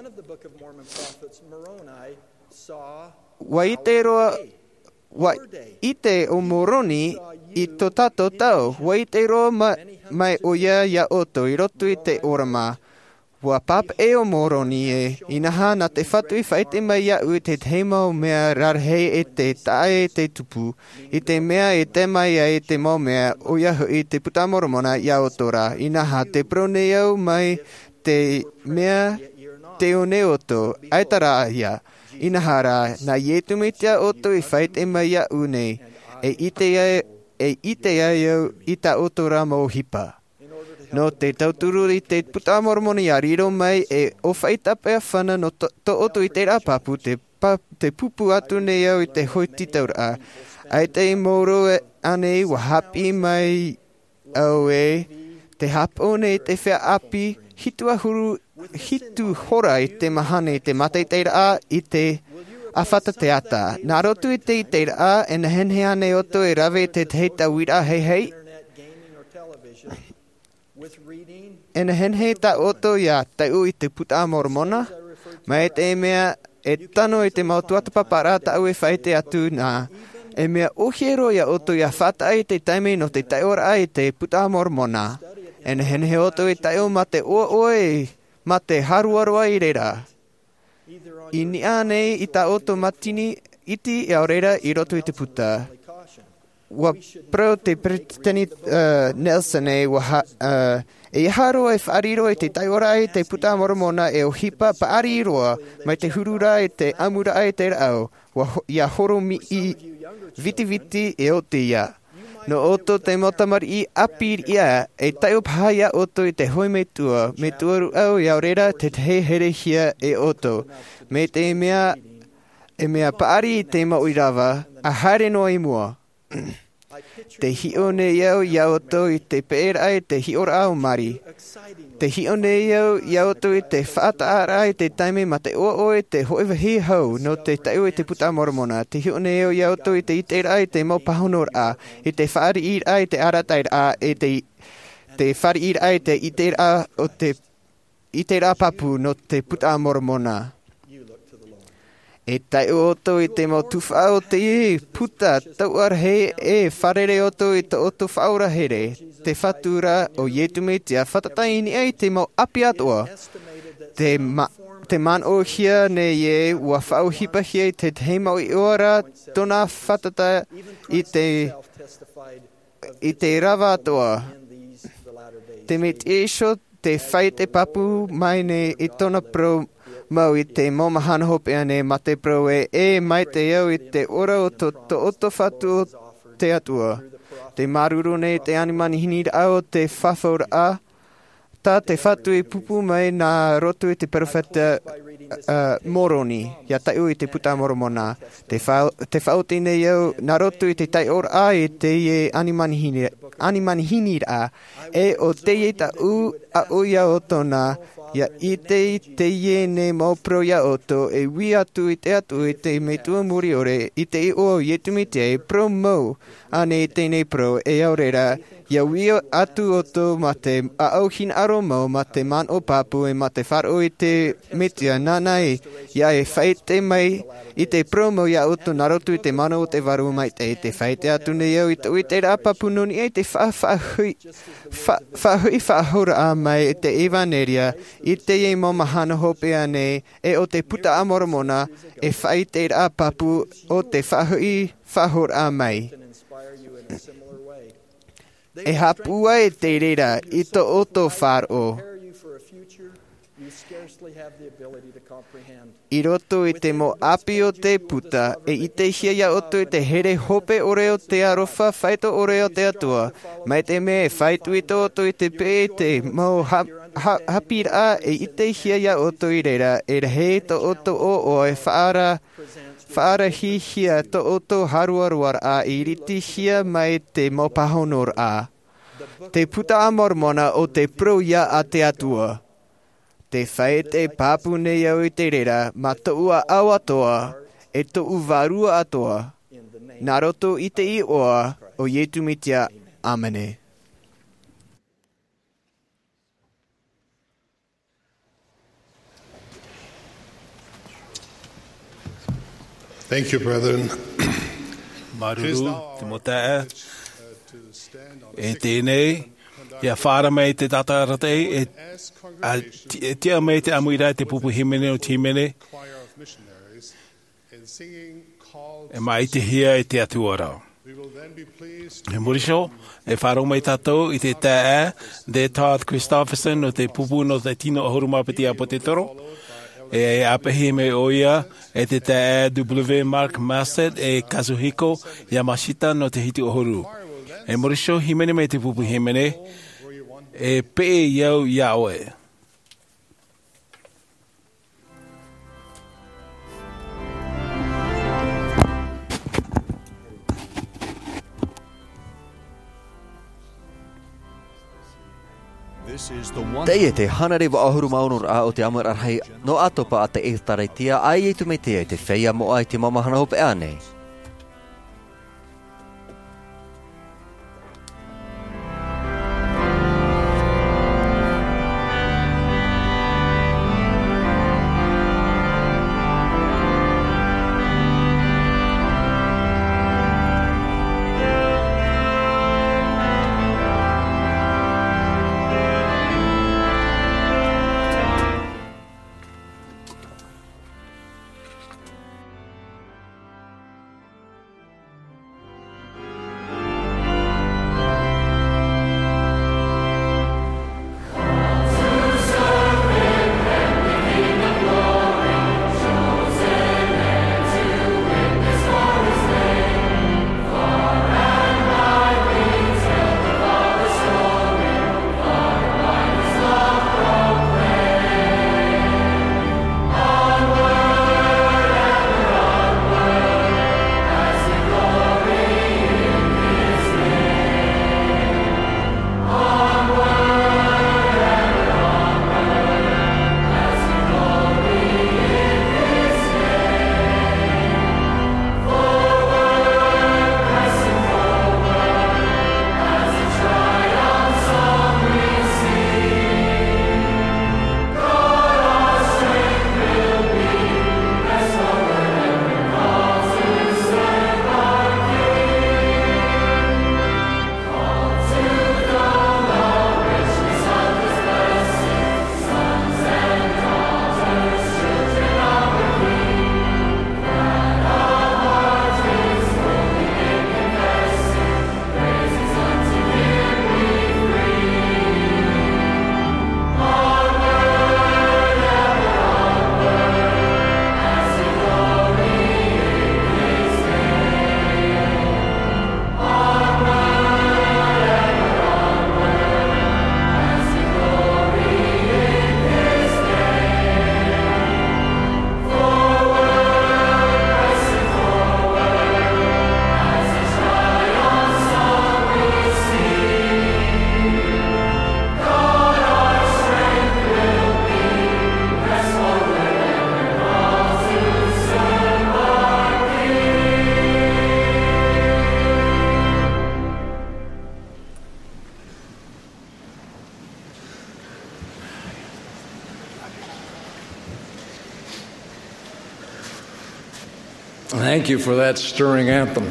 Wa i te roa, wa i te o Moroni i to tato tau. Wa i te roa ma, mai o ia ia oto i roto i te orama. Wa pap e o Moroni e inaha na te whatu i whaite mai ia ui te teimau mea rarhei e te tae e te tupu. I te mea e te mai e te mau mea o iahu i te puta moromona ia o tora. Inaha te prone au mai te mea te o ne oto. Aitara ia. Inahara na ietumitia oto i whaite mai ia unei. E ite ia e ite ia iau i ta otora mau hipa. No te tauturu i te puta mormona ia riro mai e o whaitape a whana no to, to oto i te rapapu te, pa, te pupu atu nei au i te hoi titaura. Ai te moro e anei wa hapi mai au e te hapo nei te whea api hitu ahuru hitu hora i te mahane i te mate i te raa i te awhata te ata. Nā rotu i te i te raa e na henhe ane oto e rawe te te heita wira hei hei. E na henhe ta oto ia tau i te puta mormona. Mai te mea e tano i te mautuata papara tau e whaite atu nā. E mea ohiero ia oto ia whata i te taime no te taiora i te puta mormona. E na henhe oto i tau ma te oa oe ma te haruaroa i reira. I ni anei i ta oto matini iti i au reira i roto i te puta. Wa pro te Brittany uh, Nelson e wa ha, uh, e haro e whaariro i te taiora i te puta mormona e o hipa paariroa mai te hurura i te amura i te rao wa ia horo mi i viti viti e o te ia. No oto te motamari i apir ia e taio pahaya oto i te hoi me tua me tuaru au i au reira te te here hia e oto. Me te mea e mea paari i te mauirawa a haere no i mua. Te hio ne iau iau oto i te peera i te hiora au mari. Te hio ne iau iau oto i te whaata i te taime ma te oa oe te hoiwa hi hau no te taiu i te puta mormona. Te hio ne iau iau oto i te itera i te maupahonor a, i te whaari i a i te aratair a, i te, te whaari i a i te itera o te itera papu no te puta mormona. E tai oto i te mautuwha o te i puta tauar he e wharere oto i te oto whaura here. Te whatura o Ietumetia whatatai ni ei te mau api atoa. Te, ma, te man o hia ne ie ua whau hipa hia i te te mau i ora tona whatata i te, i te rawa atoa. Te met eisho te whai te papu mai ne i tona pro mau i te momahana hope ane ma te pro e e mai te au i te ora o to, to oto whatu o te atua. Te maruru nei te animani hinira au te whawhaura a. Tā te whatu i pupu mai nā rotu i te perwhata uh, moroni. Ia taiu i te puta moromona. Te, whau, te whauti nei au nā rotu i te tai ora a i te e animani hinira, animani hinira a. E o te e ta u a uia o tona. Ia i te i te ie ne maupro ia oto e wi atu i te atu i te me tua muri ore i te i o Ietumetia e pro mau ane i tēnei pro e au reira ia wi atu oto ma te a auhin aro mau ma te man o papu e ma te wharo i te metia nanai ia e whaite mai i te pro mau ia oto narotu i te mano o te waru mai te te whaite atu nei au i te ui te rapapu noni e te whahui whahui whahora a mai i te evaneria i te e momahana hope ane e o te puta amoromona e whai te rapapu o te whahui whahora a mai. E hapua e te reira i to oto wharo. I roto i te mo api o te puta e i te hia ia oto i te here hope ore o te arofa whaito ore o te atua. Mai te me e whaitu i to oto i te pe te mo ha, ha, hapira e i te hia ia oto i reira e he to oto o o e whaara whaara hi hia to oto haruaruar a i riti hia mai te mopahonor a. Te puta a mormona o te pro ia a te atua. Te whae te papu nei au i te rera ma to ua au atoa e to uvarua atoa. Nā roto i te i oa o Ietumetia. Amene. Thank you, brethren. Maruru, te motae, e tēnei, ia whāra mai te tata ratei, e tia mai te amuira te pupu himene o timene, e mai te hia e te atuarau. E muriso, e whāro mai tātou i te tae, de Todd Christopherson o te pupu no te tino ahurumapiti a po te toro, e apahi me oia e te tae W. Mark Massett e Kazuhiko Yamashita no te hiti ohuru. E moriso himene me te pupu himene e pe iau Yahweh. Te e te hanarewa ahuru maunur a o te amur arhei no atopa a te e taraitia ai e tu me te e te wheia mo ai te mamahana hope anei. Thank you for that stirring anthem.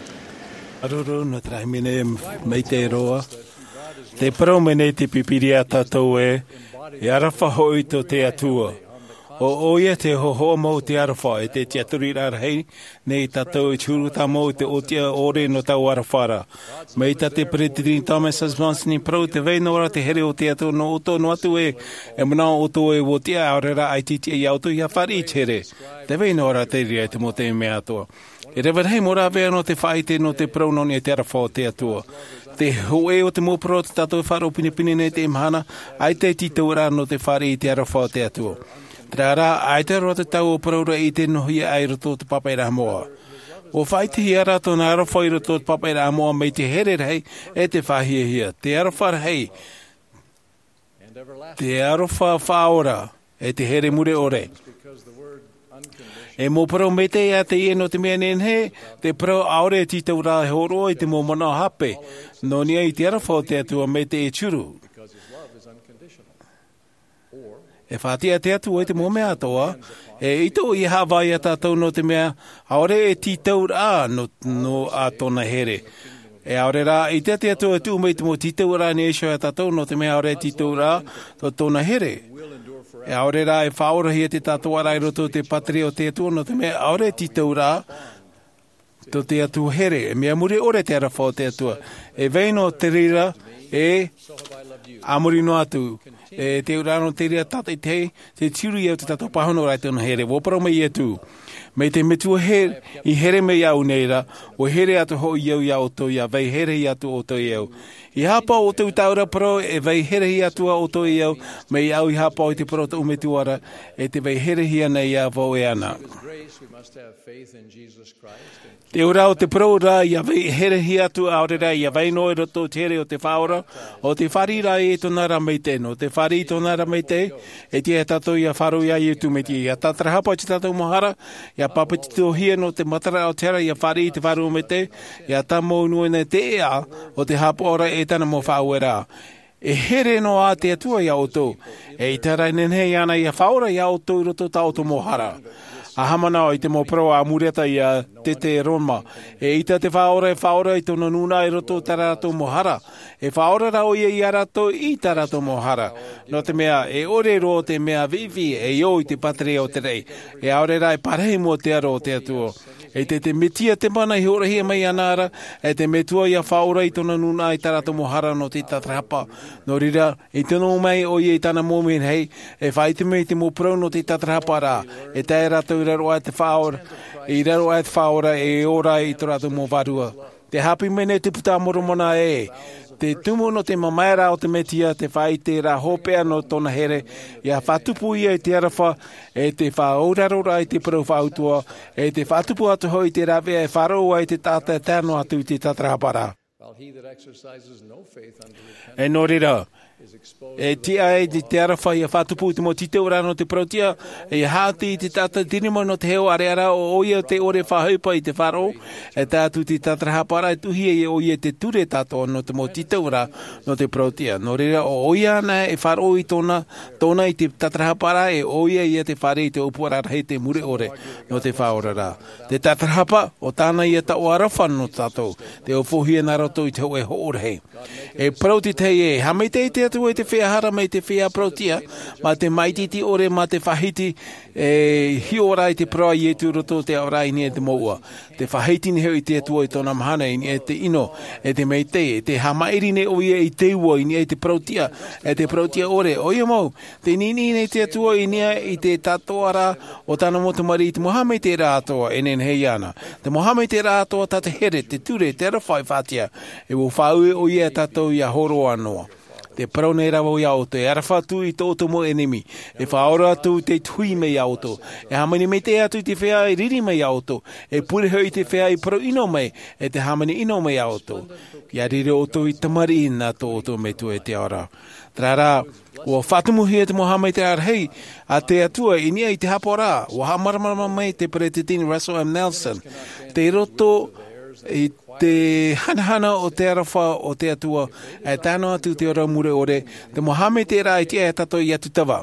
Aruru no trai mine mei te roa. Te parau mene te pipiria tātou e, e arafa hoi to te atua. O oia te hoho mo te arafa e te te aturi rarhei, nei tātou e churu tā mo te o tia ore no tau arafara. Mei tā te President Thomas Asmansini Pro te vei nora te here o te atua no oto no atu e, e mana oto e o tia aurera ai titi e auto i hawhari tere. Te vei nora te ria te mo te mea atua. E rewa hei mora vea no te whaite no te prononi e te arafa o te atua. Te hoe o te mōpro te tātou wharo pinipini nei te imhana, ai te titau rā no te whare i te arafa o te atua. Te rā, ai te roa te tau o praura i te nohi ai roto te papai rā moa. O whaite hi ara tōna arafa i roto te papai rā moa mei te here rei e te whahia hia. Te arafa rei, te arafa whaora e te here mure ore. E mō parau me te ia te ia no te mea nen he, te parau aore e titau rā he horo i te mō mana hape. No nia i te arafa o te atua me te e churu. E whātia te atua i te mō mea atoa, e ito i hawai a tātou no te mea, aore e titau rā no, no a tōna here. E aore rā, i te te atua tu mei te mō titau rā ne esho a tātou no te mea aore e titau rā to tōna here. E aore rā e whaora hia te tātua rai roto te patri o te atua no te mea aore titau rā to te atua here. E mea muri ore te arafa o te atua. E veino te rira e amuri no atu. e te urano te rea tata i te, te tiru i au te tato pahono rai tonu here, woparo me i atu. Me te metua he, i here me iau neira, o here atu ho i au i au to ia, vei here i atu o to i au. I hapa o te utaura pro, e vei here i atua o to i au, me i au i hapa o te pro te umetuara, e te vei here hi ana i a vau e ana. Te ura o te pro ra, ia vei here hi atu aurera, ia vei no e roto tere o te whaora, o te whari ra e tona ra mei te, no te whari tona ra mei te, e tia tato ia wharu ia i tu me tia, ia tatara hapa i te tato mohara, ia papatito hia no te matara o tera, ia whari i te wharu me te, ia tamo nuene te ea, o te hapa ora e tana mo whauera. E here no a te atua ia o tō, e i tarai nenhei ana ia whaora ia o tō i roto tau to mohara. A hamana o i te mopro a mureta i a te te roma. E ita te whaora e whaora i tōna nuna i roto tarato mohara. E whaora rao ia i arato i tarato mohara. No te mea e ore ro te mea vivi e i te patria o te rei. E aore rai parei mo te aro o te atuo. E te te mitia te mana i hora hia mai anara, e te metua ia whaora i tōna nuna i tarato mohara no te tatrapa. No rira, i tono mai o i tana momen hei, e whaite mei te mopro no te tatrapa rā. E te rato i raro ai te whaora, i raro ai te whaora e ora i tōrato mo varua. Te hapi mene te puta moromona e, te tumu no te mamaera o te metia, te whaite ra hopea no tōna here, ia whatupu ia i te arafa, e te whaorarora i te pro whautua, e te whatupu atu hoi te rawe e wharoa i te tata tēno atu i te tatrahapara. E no rira, e tia e te arafa ia whatupu i te mo tite ora no te protia, e hāti i te tata tinimo no te heo areara o oia te ore whahaupa i te wharo, e tātu te tatrahapara e tuhia i oia te ture tato no te mo tite ora no te protia. No rira o oia ana e wharo i tōna, tōna i te tatrahapara e oia i te whare i te upuara hei te mure ore no te whaorara. Te tatrahapa o tāna i ta o arafa no tato, te o fuhia na roto i te hoe hoore hei. E proti te e, hamei te te atu e te whiahara mei te whia protia, ma te maititi ore ma te whahiti e hiora i te proa i e tu roto te aura i ni e te moua. Te whahiti ni heo i te atua i tōna mahana i ni e te ino, e te mei te, e te hamairi ne o ia i te ua i ni e te protia, e te protia ore. O ia mau, te nini ne te atua i ni i te tatoara o tāna motumari i te mohamei te rātoa e nen hei ana. Te mohamei te rātoa ta te here, te ture, te rawhai whatia, e wo whaue o ia tatou i a horo anoa. Te praune rawa i auto, e arafa tu i tōto mo enemi, e whaora atu te tui me i auto, e hamani me te atu i te whea i riri me i auto, e pureho i te whea i pro ino me, e te hamani ino me i auto. Ia riri auto i tamari ina tōto me tu e te ora. Trara, ua whatumuhi e te mohamei te arhei, a te atua i nia i te hapora, ua hamaramama mei te Presidente Russell M. Nelson, te roto i te hanahana o te arafa o te atua, e tāno atu te ora mure ore, te mohamei te rā i tia e tato i atu tawa.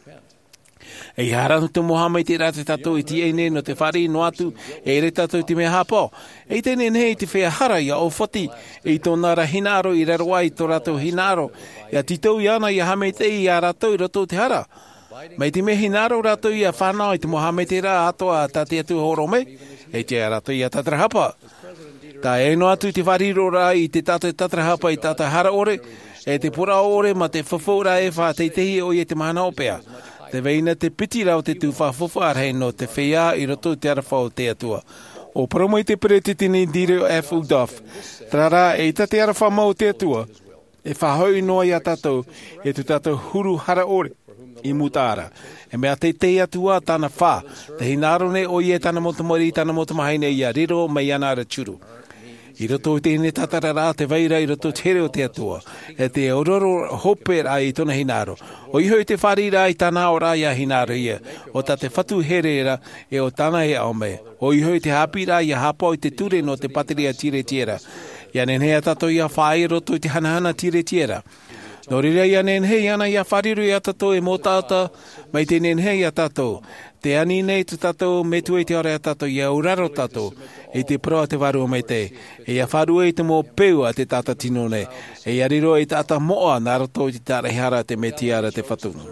E haranu te mohamei te rā te tato i tia ine no te whari no atu, e re tato i te mea hapo. E tēne nei te whea hara ia o whati, e tō nara hinaro i raro ai tō rato hinaro, ia titou i ana i hamei te i a rato i rato te hara. Mai te me hinaro rato i a whanau i te mohamei te rā atoa ta te atu horome, e te a rato i a tatrahapa. Tā e no atu i te wariro rā i te tata tatrahapa i tata hara ore, e te pura ore ma te whawhora e wha te tehi o i te mahana opea. Te veina te piti rau te tu whawhawha arhei no te whea i roto te arafa o te atua. O promo i te Presidente Diro F. Udof, trara e ta te arafa mau te atua, e whahau noa i a tatou, e tu tatou huru hara ore i mutara. E mea te te atua tāna wha, te hinaro ne o i e tāna motamori, tāna motamahine i a riro mai ana ara churu. I roto i tēne tatarara te veira i roto tere o te atua, e te ororo hope rā i tona hinaro. O iho i te whari rā i tāna o rā i a hinaro ia, o ta te whatu herera e o tāna he au me. O iho i te hapi rā i a hapa i te ture no te pateria tire tiera. Ia nenhea tato i a whai roto i te hanahana tire tiera. No rira ia nenhei ana i a whariru i a tato e mō tāta, mai te nenhei a tato. Te ani nei tu tato, me tu e te ore a tato, i a uraro tato, e te proa te waru o me te. E a wharu e te mō peu a te tata tino ne. E a riro e tata moa nā roto i te tarehara te me tiara te whatunu.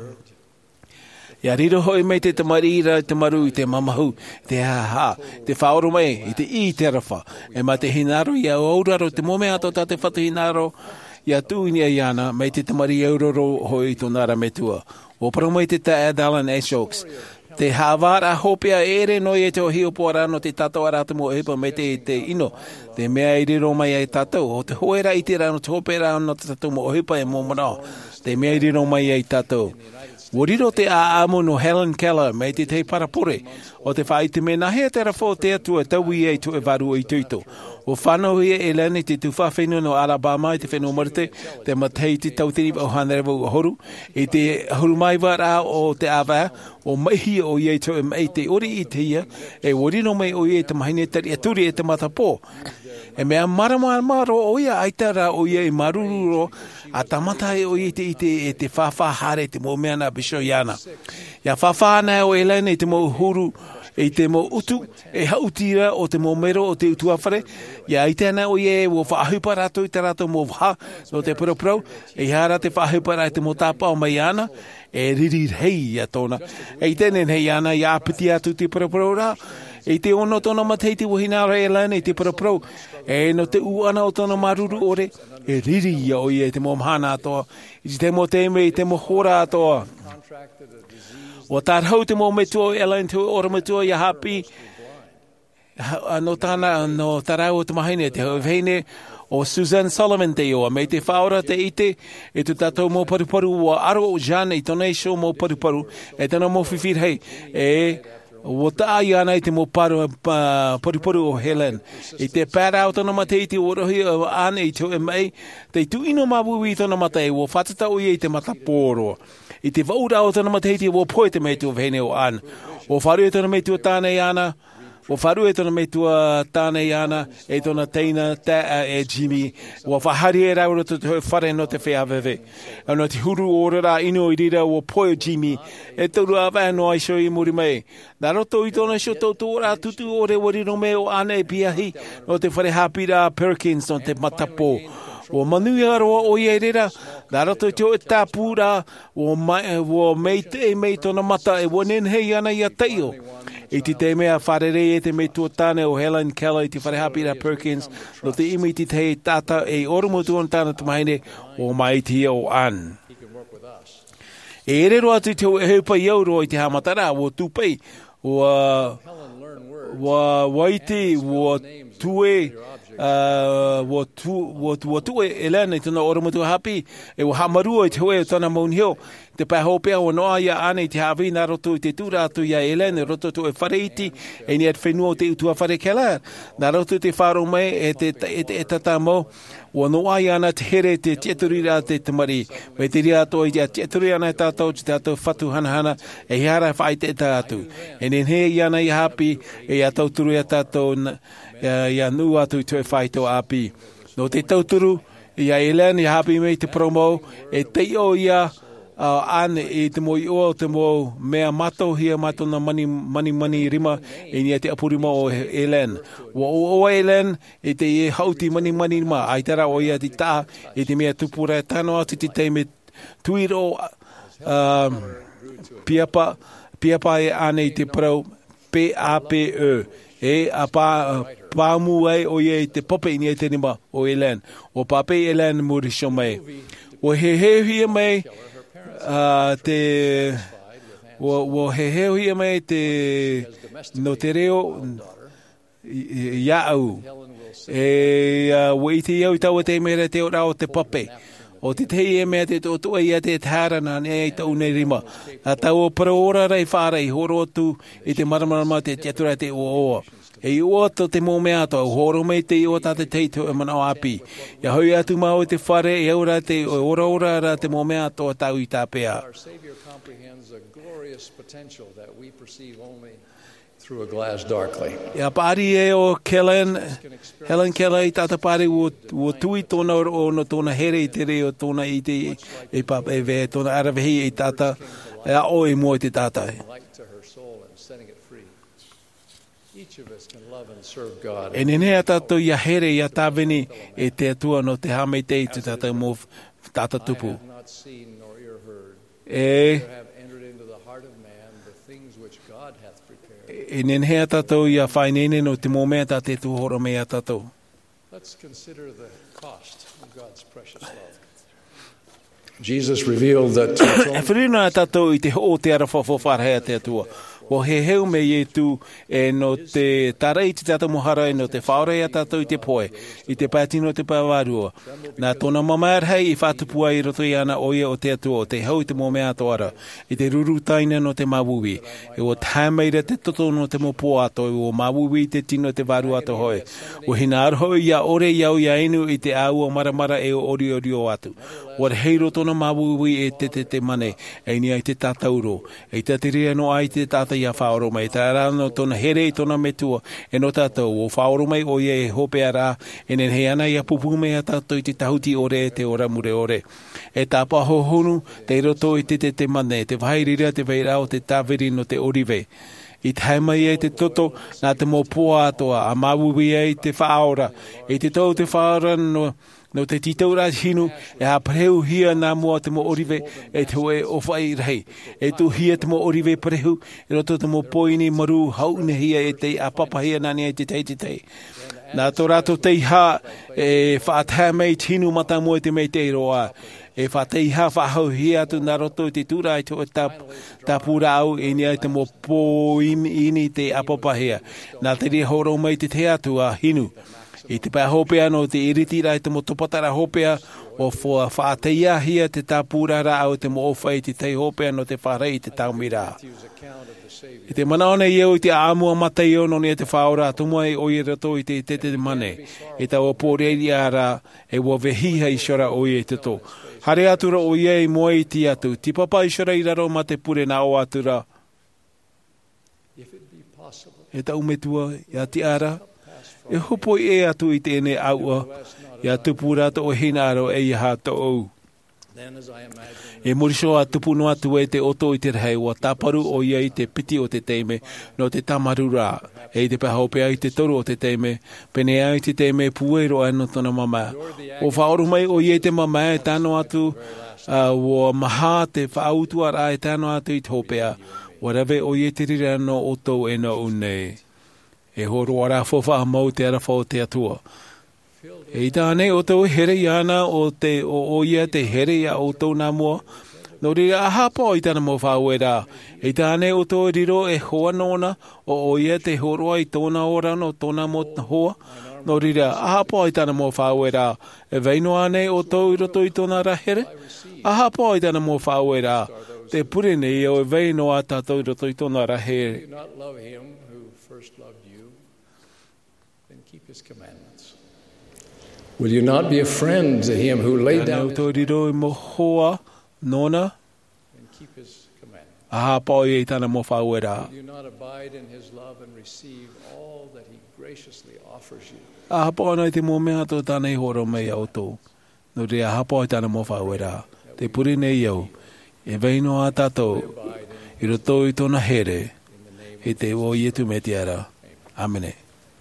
Ia riro hoi mei te tamarira, te maru, te mamahu, te haha, te whaoro mei, i te i te rafa. E ma te hinaro, i a auraro, te mome ato ta te whatu hinaro, ia tuini e iana, mai te tamari euroro hoi tōna rametua. O paromai te ta Adalan e Shokes. Te hawara hopea ere no e te o hiopoara no te tato arata mo epa me te te ino. Te mea i riro mai ai tatou. O te hoera i te rano te hopera no te tatou mo hipa e mo mana. Te mea i riro mai ai tatou. Wo riro te aamu no Helen Keller me te te parapure. O te whai te mena hea te rafo te atua taui e tu e varu i tuito. O whanau ia e lene te tuwha whenua no Alabama i te whenua marite. Te matei te tautiri o Hanerewa o horu. I te huru mai wara o te awa. O maihi o ia tu e mai te ori i te ia. E wo riro mai o ia te mahine tari aturi e te matapo. E mea marama maro o ia aitara o ia i marururo a tamata e o ia te, te, e te whawhahare te mo mea na bisho iana. Ia whawhana o elene i te mo huru e te mo utu e hautira o te mo mero o te utuawhare. Ia i tēnā o ia e o whaahupa rato i te rato mo wha no te puraprau. E hara te whaahupa rato te mo tapa o mai ana. E riri hei ia tōna. E i tēnen hei ana i apiti atu te puraprau rā. E te ono tōna matei te wahina rea lana i te puraprau. E no te uana o tōna maruru ore. E riri ia o ia te mo mhana atoa. I te mo teme i te mo hora atoa. O tār hau te mo metua e lain te ora metua i hapi. No tāna, no tarau o te mahine, te hau veine o Suzanne Solomon te oa. Me te whaora te ite, e tu tātou mō paruparu o aro o Jeanne i tonei show mō paruparu. E tana mō whiwhir hei. E o tā i ana i te mō paru, pa, paruparu o Helen. I te pēra o tana mate i te orohi o ane i te mei. Te tu ino mabu i tana mate o whatata o i te mata pōroa. I te vaura o tana mate i te o poe te mei tu vene o an. O wharu e tana mei tu tānei ana. O wharu e tona me tua tānei ana, e tona teina tā e Jimmy. O whahari e raura te whare no te wheawewe. Ano te huru o rara ino i rira o poe Jimmy. E tauru awa no ai show i muri mei. Nā roto i tona show tō tōra tutu o re warino me o ana e piahi. No te whare hapira Perkins no te matapo. O manui aroa o ia rira. Nā roto i teo e tā pūra. O, mai, o mei te mei tona mata e wanen hei ana i a teio. I te te mea wharere e te mei tuatane o Helen Keller i te wharehapira Perkins no te imi te te tata e oromo tuon tāna tumaine o mai te o an. E ere roa tu te e heupa i auro i te hamatara o tūpei o waiti o tue Uh, wo tu wo tu wo tu e lana i tona ora mutu hapi e wo hamarua i te hoe o tona maunhio te pai hopea o noa ia ane i te hawi nā roto i te tūra atu ia e lana roto tu e whareiti e ni at whenua o te utua whare kelar nā roto te wharo mai e te e, te, e tata mo o noa ia ana te here te tieturi rā te tamari me te ria ato i te tieturi ana e tātou te tātou whatu hanahana e hiara whai te tātou e nen he i ana i hapi e a tauturu i a tātou ia ia nu atu i tue whai tō api. No te tauturu, ia Elen i hapi mei te promo, e te o ia uh, ane i te mo i o te mo mea mato hia mato na mani mani mani rima e ni te apurima o Elen. O o Elen i te e hauti mani mani rima, ai tara o ia ti tā, i te mea tupura tano atu ti te me tuiro um, piapa, piapa e ane i te pro P A P E. E a pā, pāmu ai o ia i te pope ini e te nima o Elen. O pape Elen murisho mai. O he heuhia mai uh, te... O, o he heuhia mai te... No te reo iau. E uh, o i te iau i tau te mera te ora o te pope. O te tei e mea te tōtua ia te tārana ne i tau nei rima. A tau o paraora rei whārei, horo atu i te maramarama te tiatura te o oa. E i oa to te mō mea tau, horo mei te i oa tā te teitu e mana o api. Ia hui atu mau i te whare, e aura te ora ora ra te mō mea tō tau i tā pēa. Our Savior comprehends a glorious potential that we perceive only through a glass darkly. Ia pāri e o Helen, Helen Keller i tāta pāri o, o tui tōna o no tōna here i te reo tōna i te e papa e vē, tōna arawehi i tāta, e a o e mua i te tāta. Light to her soul and setting it free. Each of us can love and serve God. E nenea tātou ia here i a tāwini e te atua no te hame te i tu tātou mō tāta tupu. I have not seen nor ear heard. E... have entered into the heart of man the things which God hath prepared. E nenea tātou ia whainene no te mō mea tā te tuhoro mea tātou. Let's consider the cost of God's precious love. Jesus revealed that E whirina tātou I te ho te ara whawhawharhea te atua. O he heu me i tu e no te tarai te tātou moharai no te whaorea tātou I te poe, I te pātino te pāwarua. Nā tōna mamaar hei I whātupua I roto I ana oia o te atua, o te hau te mō mea toara, I te ruru taina no te mawuwi. E o tāmeira te toto no te mopo ato, e o mawuwi te tino te waru ato hoe. O hina arho I a ore iau I a inu I te au o maramara e o ori ori o atu. O hei roto na mawuwi e te te te mane, e ni ai te tātauro, e te te rea no ai te tātai a whaoro mai. Tā rāno tōna here I tōna metua e no tātou. O whaoro mai o ia e hope ara e nen he ana I a pupu mea tātou I te tahuti ore e te ora mure ore. E tā paho honu te roto I te te te mane, te vairira te veira o te tāweri no te orive. I te haimai e te toto nā te mō pua atoa, a mawuwi e te whaora. E te tau te whaora no... No te titaura hinu e a prehu hia nā mua te mo orive e te oe o whai rei. E tu hia te mo orive prehu e roto te mo poini maru haune hia e te apapahia nani e te tei te tei. Nā tō rātou te iha e whaatea mei tinu mata mo e te mei te roa. E whaatei ha whahau hia atu nā roto te tūra i te o tā pūra au e ni ai te mo poini te apapahia. Nā te ria horo mai te te atu a hinu. I te pā hopea no te iritira I te mo topatara hopea o fua whaateia hia te tāpūra ra au te mo ofa I te tei hopea no te wharei te taumira. I te manaone iau I te āmua matai o no ni te whaora tumua I oi rato I te te te mane. I ta o pōreiri ara e wa vehiha I shora oi e te tō. Hare atura o ia I moe I ti atu. Ti papa I shora I raro ma te pure na o atura. E ta umetua ia ti ara. E hopo e atu I te ene aua, ia tupura to o hinaro e iha to ou. E moriso a tupu no atu e te oto I te rei, wa taparu o ia I te piti o te teime, no te tamaru rā. E te pahopea I te toru o te teime, pene ai te teime puero ano tona mama. O whaoru mai o ia te mama e tano atu, uh, o maha te whautua rā e tano atu I te hopea, wa rave o ia te rira no oto e no unei. E horo ara fofa mau te ara fo te atua. E tāne o tau here I ana o te o o ia te here ia o tau nā mua. No rira aha po I tāna mo whau e rā. E tāne o tau riro e hoa nona o o ia te horo I tōna ora no tōna mo hoa. No rira aha po I tāna mo whau e rā. E veino ane o tau I roto I tōna rahere. Aha po I tāna mo whau e rā. Te pure nei o e veino a tātou I roto I tōna rahere. His commandments. Will you not be a friend to him who laid down his life and keep his commandments? Will you not abide in his love and receive all that he graciously offers you? Aha po ana te mo mea to tānei horo mei au tō. No rea aha po I tāna mo whauera. Te puri nei au. E veino a tātou. I roto I tōna here. E te o ietu me te ara. Amene.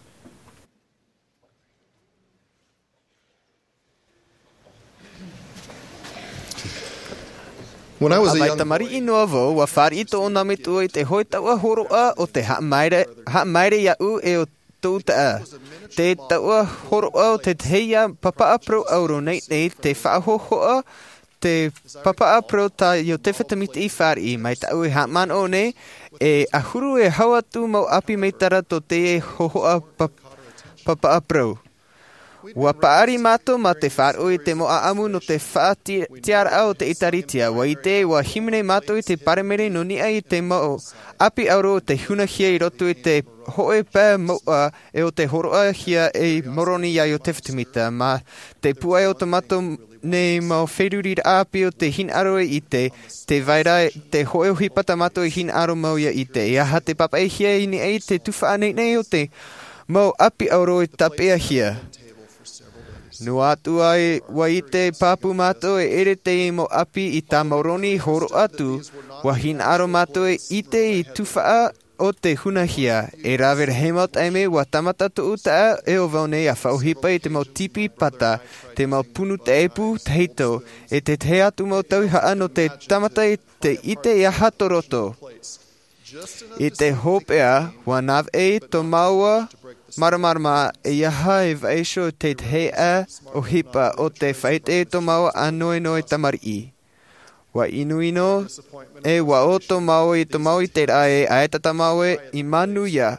When I was a Amai young tamari inoa vo, wa whari ito o na metua I te hoitaua horoa o te ha maire, ha maire iau e o tūtaa. Te taua horoa o te teia papa apro auro nei nei te whaahohoa, te papa apro ta i o te whatamiti I whari, mai tau e ha man o ne, e ahuru e hauatu mau api meitara to te e hohoa papa apro. Wa paari mato ma te wharo I te moa amu no te whaatiara au te itaritia. Wa I te wa himene mato I te paremere no nia I te mao. Api auro te hunahia I roto I te hoe pā moa e o te horoa hia e moroni ai o te whatamita. Ma te puai o te mato nei mau wheruri api o te hinaro I te te vaira te hoe o hipata mato I hinaro mau ia I te. Ia ha te papai hia I ni ei te tuwha nei nei o te mau api auro I tapea hia. No atu ai wa I te papu mato e ere te mo api I tā mauroni horo atu, wa hin aro mato e I te I tuwhaa o te hunahia. E rawer hemaut aime wa tamata to uta e o vaune a whauhipa I te mau tipi pata, te mau punu te epu teito, e te te atu mau tauhaa no te tamata I te ite ia hatoroto. I te hopea wa nav e to maua Maramarama e iaha e vaisho te hea o hipa o te whaite to mau anoi noi tamari. Wa inuino e wa o to mau i to mau i te rae a e tata mau e i manu ia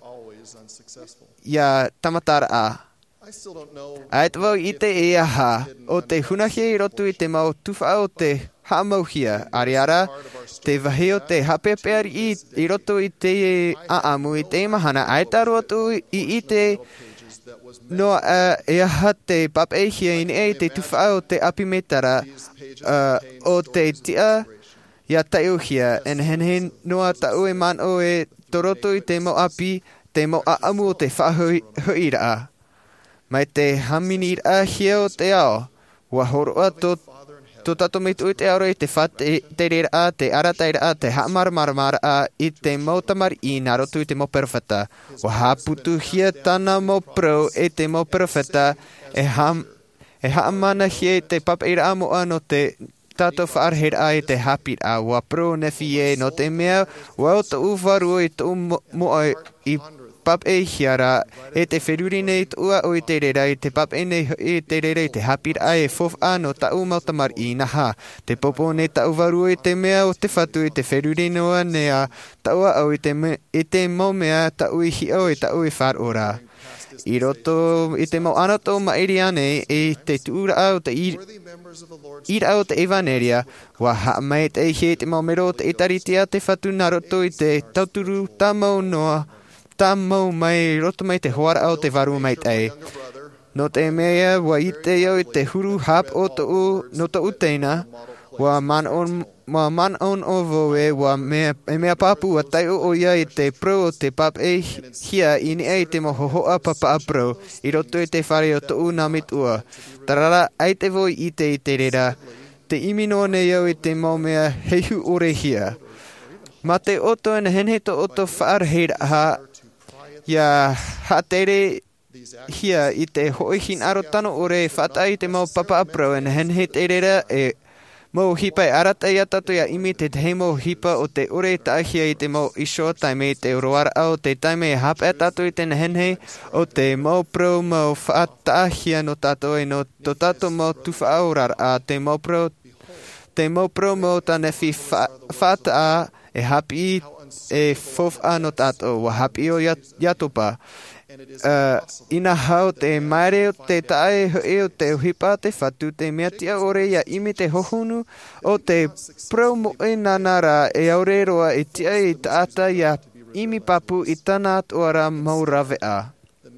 ia tamatara a. A e tawau i te e aha o te hunahia i rotu i te mau tuwha o te haamauhia. Ariara, te wahi o te hapepeari i, i roto i te aamu i te mahana. A e taru atu i, i te no uh, e aha te papeihia i e te tuwha o te apimetara uh, o te tia ia taiuhia. En hen hen noa tau e man o e toroto i te mau api, te mau aamu o te whahuira. Mai te hamini a hia o te ao, wa horoa to, to tato mitu i te auro i te whate te rera a, te arataira a, te hamarmarmara a, i te mautamari i nga rotu i te mo perfeta. Wa haputu hia tana mo pro e te mo perfeta, e, ham, e haamana hia i te papaira a moa no te tato whaarhera a i te hapir a, wa pro nefie no te mea, wa o ta uvaru i te moa i pap e hiara e te wheruri nei tua o i te rera i te pap e nei i te rera i te hapir a e fof ano ta u mautamar i naha. Te popo ne ta uvaru i te mea o te whatu i te wheruri noa nea ta ua au i te, me, i te mau mea ta ui hi au i ta ui whar ora. I roto i te mau anato mairi ane e te tuura au te ir, ir au te evaneria wa ha mai te he te mau mero te itaritia te whatu na roto i te tauturu tamau noa tā mau mai roto mai te hoara au te waru mai tei. No te mea wa i te iau i te huru hap o to u no to uteina wa man on wa man on o voe wa mea e mea papu a tai o ia i te pro o te pap e hia i ni e te moho hoa papa a pro i roto i te whare o to u na mitua. Tarara ai te voi i te i te rera te imino ne iau i te mau mea heihu ore hia. Ma te oto ena henheto oto whaarheira ha ia hatere hia i te hoihin aro tano ore whata i te mau papa apro en hen he te rera e mau hipa e arata i atatu ia imi te te mau hipa o te ore taahia i te mau iso taime i te uroara au te taime e hapa e tatu i te hen he o te mau pro mau whaataahia no tato e no to tato mau tuwha aurar a te mau pro te mau pro mau tanefi whata a e hapi e fof ano tato wa hapi o yatopa. Uh, ina hau te maere o te tae e o te hipa te whatu te mea tia ore ia imi te hohunu o te pro mo e nanara e aure roa e tia i taata ia imi papu i tana atuara maurave a.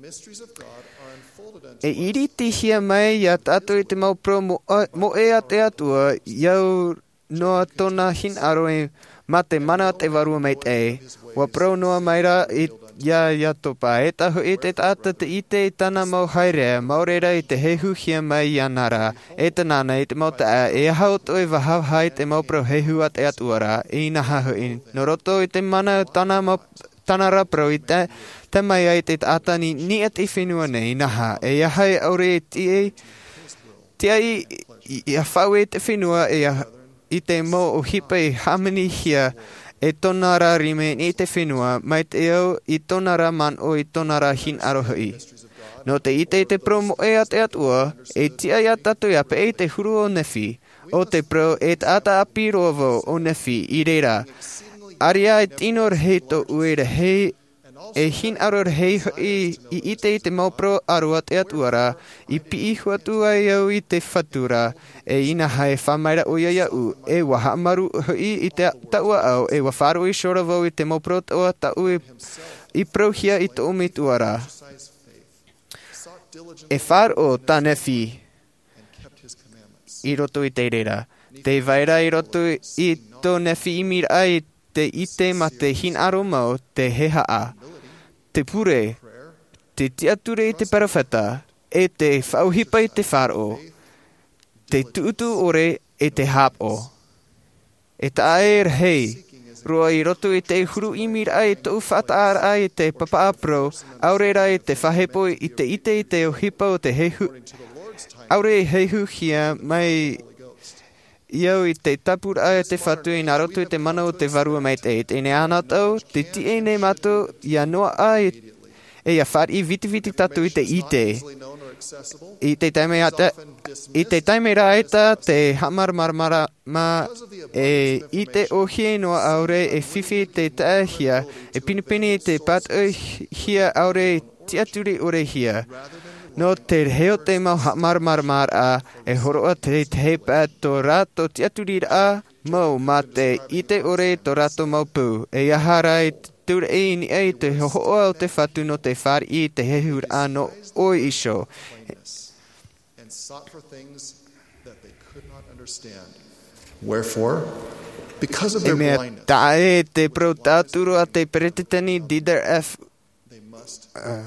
E iri tihia mai ia tato i te mau pro mo, mo e a te atua iau noa tona hin aroe ma te mana te warua mei te wa pro noa maira i ia ia topa e tahu i te tata te ite i tana mau haere maurera i te hehu hia mai i anara e te nana i te mau taa e hau toi wahau hai te mau pro hehu at e atuara i na hahu i no roto i te mana tana mau tanara pro i te te mai ai te tata ni ni at i whenua nei naha e iahai aure i tie tia i i a whau e te whenua e i te mo o hipa i hamini hia e tonara rime ni te whenua mai te au i tonara man o i tonara hin arohoi. No te ite i te pro mo e at e atua e tia i atatu i ape e te huru o nefi o te pro e te ata api rovo o nefi i reira. Aria e tinor hei to uere hei e hin aror hei i, i ite i te mau pro arua te atuara i pi i huatua i au i te whatura e ina hae whamaira o ia u e waha maru i i te taua au e wawharu i shora vau i te mau pro toa tau i, i prohia i to umituara. E whar o ta nefi i roto i te rera. Te vaira i roto i to nefi i mir ai te ite ma te hin aro mau te heha a. Te pure, te tiature i te parawhata, e te whauhipa i te wharo, te tuutu ore e te hapo. E ta aer hei, roa i roto i te huru imir ai tau whataar ai te papa apro, aurera i te whahepo i te ite i te ohipa o te hehu, aure heihu hia mai iau i te tapur ai te whatu i nga roto i te mana o te varua mai te e ne anatau, te ti e ne mato, ia noa ai e ia whar i viti viti tatu i te ite. I te taime ata, i te taime raeta te hamar marmara ma e i te ohie no aure e whiwhi te taahia, e pinipini te pat hia aure tiaturi ore hia. No te heo te mau hamar marmar a e horoa te te pat to rato tiaturi a mau ma te i te ore to rato mau pu. E iaharai tur e ni e te hoa o te whatu no te whar i te hehur ano o iso. And sought for things that they could not understand. Wherefore, because of their blindness, tae te pro taturu a te peretitani dider f. They must. Uh,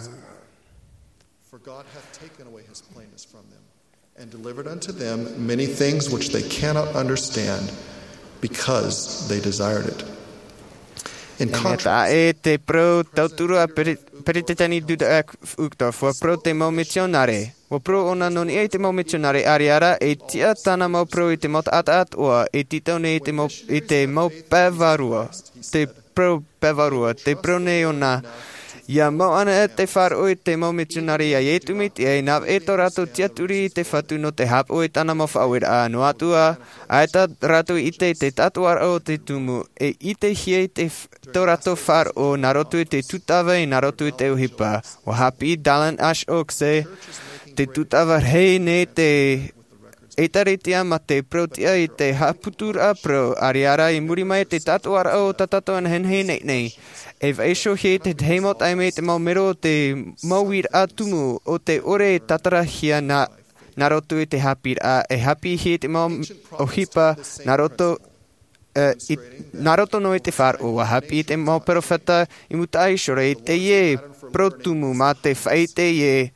for God hath taken away his plainness from them, and delivered unto them many things which they cannot understand, because they desired it. In contrast, e te pro taturu a peretitani dider f ukta for pro te mo missionare. Wa pro ona non e te mo missionare ariara e tia tana mo pro i te mot at at oa e titau ne te mo i te mo pevarua te pro pevarua te pro ne ona ia mo ana e te whar o i te mo missionare ia e tumit e nav e to rato tia turi i te whatu no te hap o i tana mo whawir a no atua a e ta rato i te te tatuar o te tumu e i te hie te to rato whar o narotu i te tutawa i narotu i te uhipa wa hapi dalan ash okse te tutawa hei ne te e taretia ma te protia i te haputura pro ariara i muri mai te tatuara o tatato an hen hei nei nei. E vaisho he te heimot ai me te mau mero te mauir atumu o te ore tatara hia na narotu i te hapir a e hapi he te mau ohipa naroto Uh, i, naroto no i te whar o wahapi i te mau perofeta i mutai shore i te ie protumu ma te whaite ie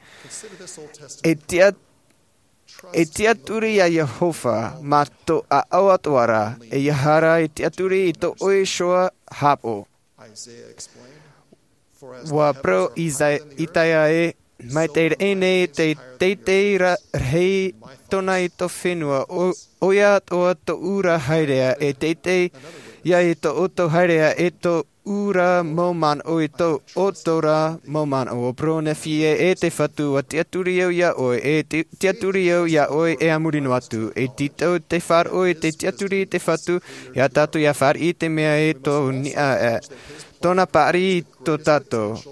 e tia e tia turi a Yehova ma to a awatuara e yahara e tia turi i to oe shoa hapo wa pro Isaia e mai te ene te te te ra rei tona i to whenua o oia toa to ura hairea e te te ia e to oto hairea e to ura moman o e to otora moman o pro ne fie e te whatu a tiaturi au ia oe e tiaturi au ia oe e amurino atu e tito te whar oe te tiaturi te whatu ia tatu ia whar i te mea e to nia e tona pari to tato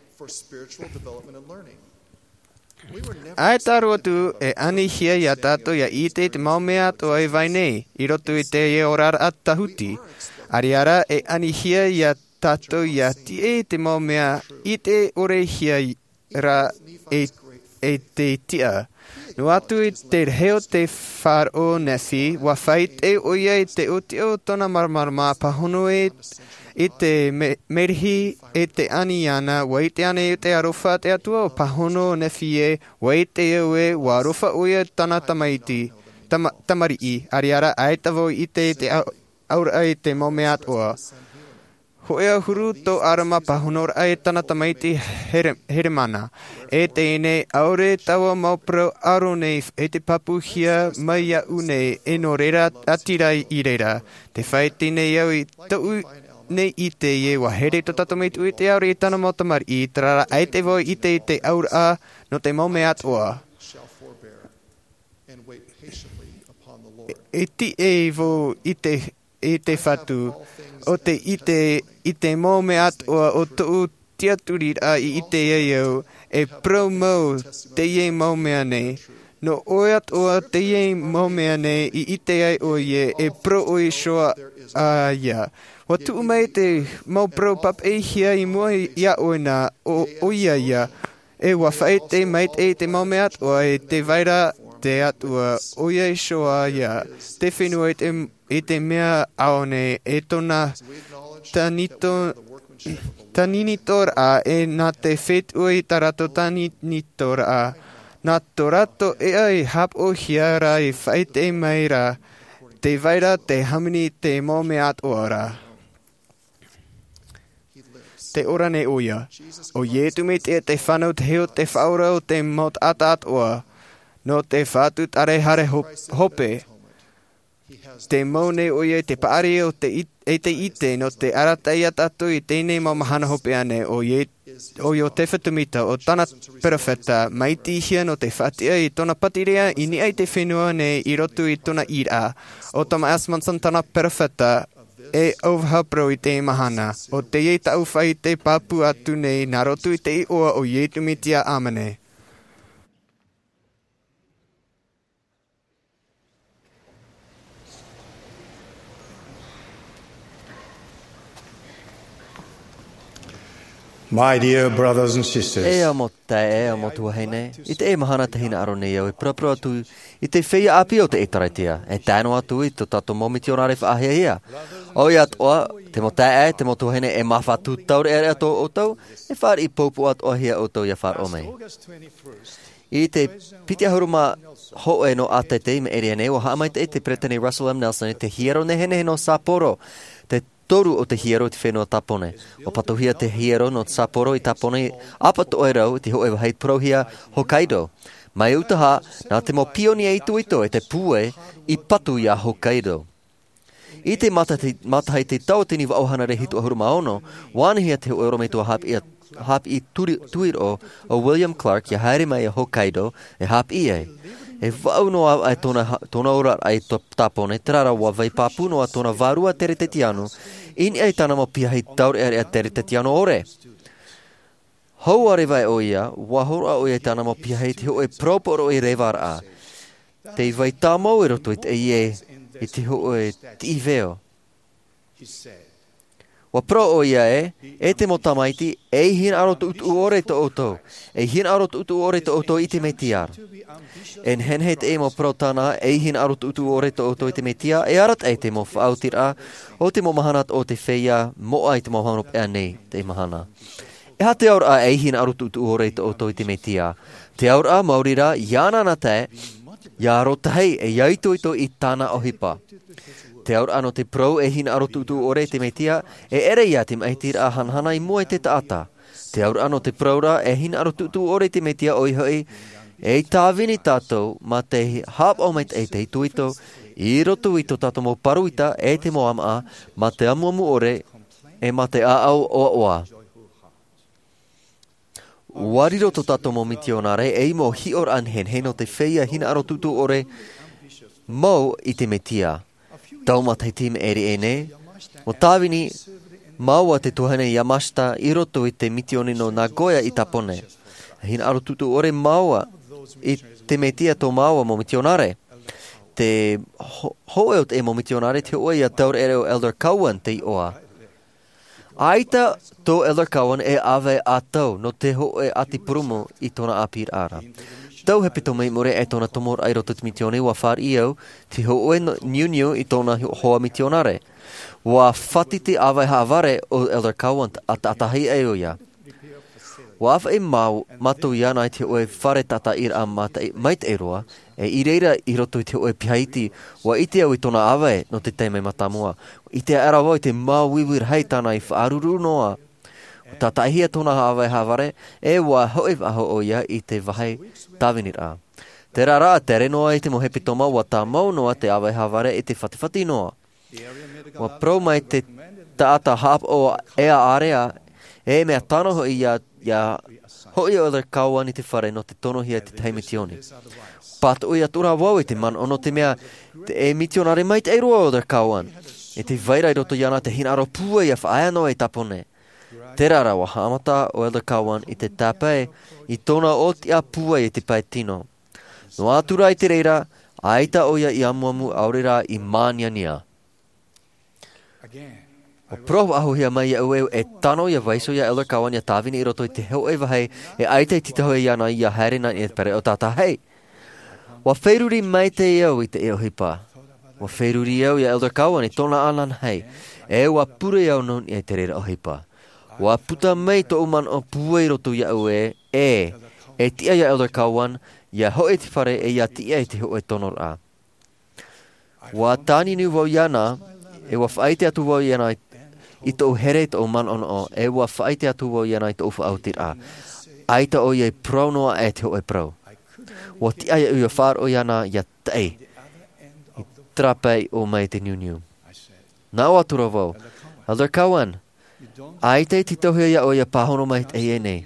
ai taro tu e ani hia ia tato ia i te te maumea to ai vai nei i roto i te e orar at tahuti ariara e ani hia ia tato ia ti e te maumea i te ore hia ra e, e te tia no atu i te reo te whar o nefi wa whai te oia i te o te o tona marmarma pahono e i te me, merihi e te ani ana wa i te ane i te arofa te atua o pahono nefi e wa i te eo e wa arofa oia tana tamaiti tam, tamari i ariara aetavo i te te aura i te mome atua hoea huru to arama pahonor ai tana tamaiti here, heremana e te ine aure tawa maupro aro nei e te papuhia mai a une e no reira atirai i reira te whaitine iau i tau nei i te ie wa here to tatamaitu i te aure i tana motamari i trara ai te voi i te i te aura no te mome atua e ti e vo i te i te whatu o te i te i te mome atua o tu tiaturi a i te iau e promo te ie mome ane no oat o te ie mome ane i i te ai o ie e pro o i shoa a ia wa tu mai te mau pro pap e hia i mua ia oina o o ia ia e wa fai te mai te te mome atua e te vaira te atua o ia i shoa ia te whenua i te i te mea aone e tona tanito taninitor a e na te fet ui tarato taninitor a na torato e ai hap o hiara i whaite maira te vaira te hamini te mome at ora te ora ne oia o ietu me te te whanau te heo te whaura o te mot at at oa no te whatu tare hare hope te maune o ia te paare o te e te ite no te aratai atatu i tēnei mamahana hope ane o ie o io te whatumita o tana perafeta mai tihia no te whatia i tona patirea i ni ai te whenua ne i rotu i tona ira o tama asmansan tana perafeta e overhapro i te mahana o te ie tau whai te papu atu nei na rotu i te i oa o ie tumitia amane. My dear brothers and sisters, E amo te e amo tua heine, i te e mahana te hina aro nei au e prapura atu, i te whea api o te etaraitia, e tēno atu i to tato momiti o nare whaahia hia. O i atoa, te mo te e, te mo tua heine e mawhatu taure ere ato o tau, e whaar i popu atoa hia o tau ia whaar o mei. I te piti ahuruma hoe no ate te me ere nei, o haamai te e te pretene Russell M. Nelson, te hiero ne hene no Sapporo, te toru o te hiero i te whenua tapone. O patohia te hiero no Sapporo i tapone, apato oerau te hoe hei prohia Hokkaido. Mai utaha, nā te mo pioni e itu ito e te pue i patu ia Hokkaido. I te matahei te tautini wa auhana re hitu ahuruma ono, wānihia te hoe rome tua hap i, hap i tuiro o William Clark ia haere mai a Hokkaido e hap i e. E wau noa ai tona, tona ora ai to tapone, te rara wa vai papu noa tona varua tere te tianu, in ai tana mo pia hei taur ere a tere te tianu ore. Hau are vai o ia, wahora o ia tana mo pia hei te ho e proporo e revar a. Te vai tamau e roto i te ie, i te ho e ti veo. Wa pro o ia e, e te mo tamaiti, e hin aro tu utu ore to oto, e hin aro tu utu ore to oto i te me tiar. En hen het e mo pro tana, e hin aro tu utu ore to oto i te me tia, e arat e te mo whautira, o te mo mahanat o te wheia, mo ai te mo hanop ea nei, te mahana. E ha te aur a e hin aro tu utu ore to oto i te me tia. Te aur a maurira, iana na te, ia rotahei e iaitu ito i tana ohipa. Te aur ano te pro e hin aro tutu ore te metia, e ere ia te maitir a hanhana i mua te taata. Te aur ano te praura e hin aro tutu ore te metia oi hoi, e tāwini tātou ma te hap o meit e te tuito, i rotu ito tātou mo paruita e te moama, ma te amuamu ore, e ma te aau oa oa. Wariro to tātou mo mitionare, e mo hior an hen hen o te wheia hin aro tutu ore, mo i te metia. Taumat hei tim eri e ne. O tāwini, maua te tuhane Yamashita i roto i te mitioni no Nagoya i tapone. Hin aro tutu ore maua i te metia tō maua mo mitionare. Te ho hoeot e mo mitionare te oa ia taur ere o Elder Cowan te i oa. Aita tō Elder Cowan e ave a tau no te hoe ati purumo i tōna apir ara. Tau he pito mei more e tōna tomor ai roto te mitione wa whar iau te hoe niu niu i tōna hoa mitionare. Wa whati te awai haaware o Elder Cowan at atahi e o ia. Wa awha e mau matou ia nai te hoe whare tata ir a mait e roa e i reira i roto i te hoe pihaiti wa ite au i tōna awai no te teime matamua. I te ara wau i te mau wiwir hei tāna i whaaruru noa. Tā taihia tōna hawai haware, e wā hoev aho o ia i te wahai tāwinir a. Te rara te renoa i te mohepi toma wa tā mau noa te awai haware i te whatiwhati noa. Wa pro mai te tāta hap o ea area, e mea tano ho ia, ia hoi o Elder Cowan i te whare no te tono hia te teimitioni. Pat o ia tura wau i te man ono te mea te e mitionare mai te eiroa o Elder Cowan. E te vairai roto iana te hinaro pua ia whaaya noa i tapone. Te rara wa hamata o Elder Cowan i te tapai i tōna o te apua i te pai tino. No atura i te reira, aita o ia i amuamu aurera i māniania. O prof ahu hia mai ia ueu e tano ia vaiso ia Elder Cowan ia tāwini i roto i te heu e wahei e aita i titaho ia na ia haerina i e pere o tāta hei. Wa whairuri mai te iau i te eo hipa. Wa whairuri iau ia Elder Cowan i tōna anan hei. E wa pure iau non i te reira o hipa. Wa puta mei to uman o puei roto ia ue e e tia ia Elder Cowan ia hoe te whare e ia tia e te hoe tonor a. Wa tani ni wau iana e wa whaite atu wau iana i tō here to man on o e wa whaite atu wau iana i tō ufa autir a. Aita o ia prau noa e te hoe prau. Wa tia ia ua whar o iana ia tei. trapai o mai te niuniu. Nā o atura wau. Elder Cowan, ai te titohia ia o ia pahono mai te e nei.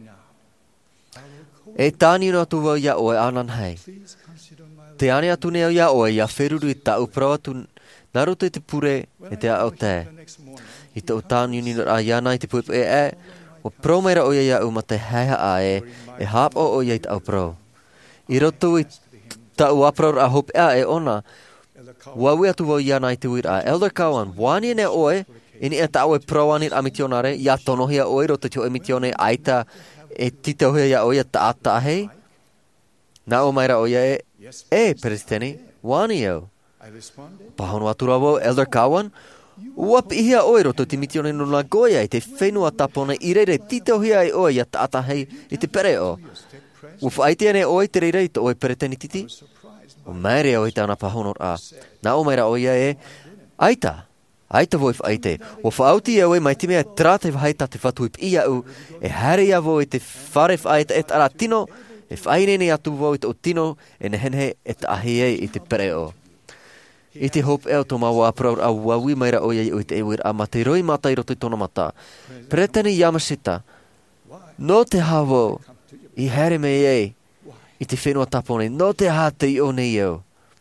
E tāni no atu wau ia o e anan hei. Te ane atu neo ia o ia wheruru i tau prau atu naruto i te pure e te ao te. I te o tāni ni a iana i te puipu e e, o prau meira o ia ia u ma te heha a e, e hap o o ia i te au prau. I roto i tau aprau a hope a e ona, wawi atu wau iana i te wira. Elder Cowan, wani ne oe, ini e tau e prau anit amitionare, ia tonohia oe roto tio emitione aita e titohia ia oe ta ata hei. Na o maira o ia e, e, Peristeni, wani eu. Pahono atura wau, Elder Cowan, uap ihia oe roto ti mitione no na goia i te whenua tapona i reire titohia i oe ia ta ata hei i te pere o. Uf aite ane oe te reire i te oe Pereteni titi. O maere o i tāna pahono a. Na o maira o ia e, aita. Aita voi whaite. O whaauti e oe mai te mea trate whaita te whatuip ia u. E hare ia voi te whare whaita et ara tino. E whainene atu voi te o tino. E nehenhe et ahie i te pere o. I te hope eo tō maua apraur a wawi maira o iei o i te ewir a mate roi mata i roto i tōna mata. Pereteni Yamashita. No te hawo i here me iei. I te whenua tapone. No te hate i o nei eo.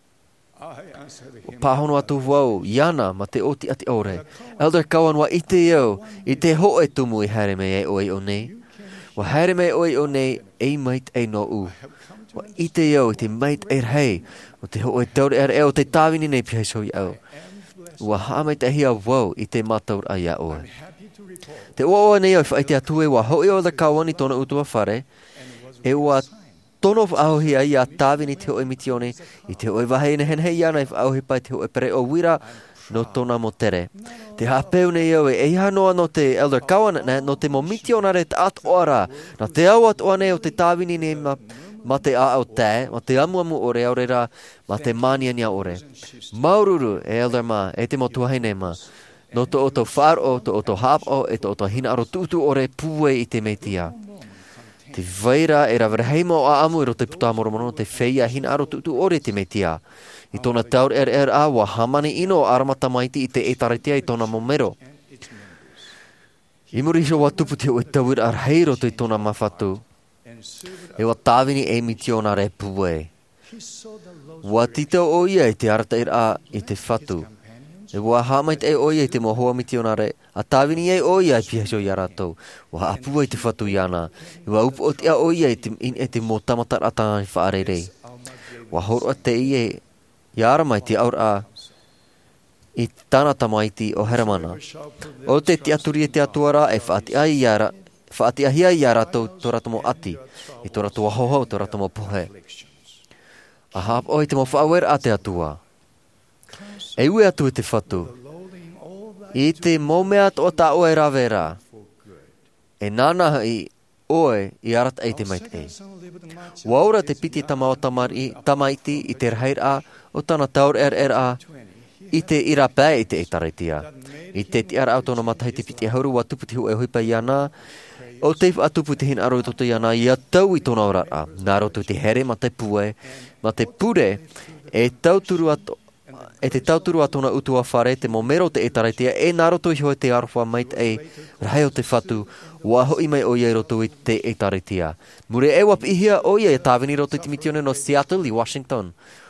O pahono atu wau, iana, ma te oti ati ore. Elder Cowan wa i te eo, i te ho e tumu i haere mei e oi o nei. Wa haere mei oi o nei, ei mait e no u. Wa i te eo, i te mait e rhei, o te ho e taure er eo, te tāwini nei pihai so i au. Wa hamait e hia wau, i te mataur a ia oe. Te ua oa nei au, i te atue wa hoi o Elder Cowan i tōna utua whare, e ua tono whaohi a ia tāwini te hoi mitione, i te hoi wahei nehen hei ana i whaohi pai te hoi pere o wira no tōna mo tere. Te hapeu nei au e iha noa no te Elder Cowan ne, no te mo mitionare te at oara, na te au at oa nei o te tāwini nei ma, ma te a au te, ma te amuamu ore aurera, ma te maniania ore. Maururu e Elder ma, e te mo tuahei nei ma, no to o to whar o, to o to hap o, e to o to hina aro tutu ore pue i te meitia. Te vaira e rawere heimo a amu i roto i puta moromono te wheia hina aro tutu ore te metia. I tōna taur er er a wa hamani ino aramata maiti i te etaritia i tōna momero. I muri hio wa tupu te o e tauir ar hei roto i tōna mawhatu. E wa tāwini e mitiona re pue. Wa tito o ia i te arata ir a i te whatu. E wa hamait e o ia i te mohoa mitionare, a tāwini e o ia i pihaso i aratou, wa apua i te whatu iana, e wa upo o te a o ia i te, in e te mo tamatar atanga i whaarerei. Wa horo a te i e, i aramai te aur a, i tāna tamaiti o Heramana. O te te aturi e te atuara e whaati a i ara, whaati a hia i aratou tō ratomo ati, i tō ratomo hoho tō ratomo pohe. A hap o i te mo whaawer a te atua. E ue atu i te whatu. I te momea o ta oe rawera. E nāna i oe i arata e te mait e. Waura te piti tamao tamari, tamaiti i te rhair a o tana taur er er a i te ira pē i te etaraitia. I te ti ara au tōna matai te piti hauru wa tuputi hu e huipa iana. O te atupu te hin aro i toto iana i a tau i tōna ora a. Nā roto te here ma te pue, ma te pure e tauturu ato. E te tauturu a tōna utua whare, te momero te etaraitia, e nā roto i hoi te arofa mait e rahai o te whatu, waho i mai o ia roto i te etaraitia. Mure e wap ihia o ia e tāwini roto i te mitione no Seattle i Washington.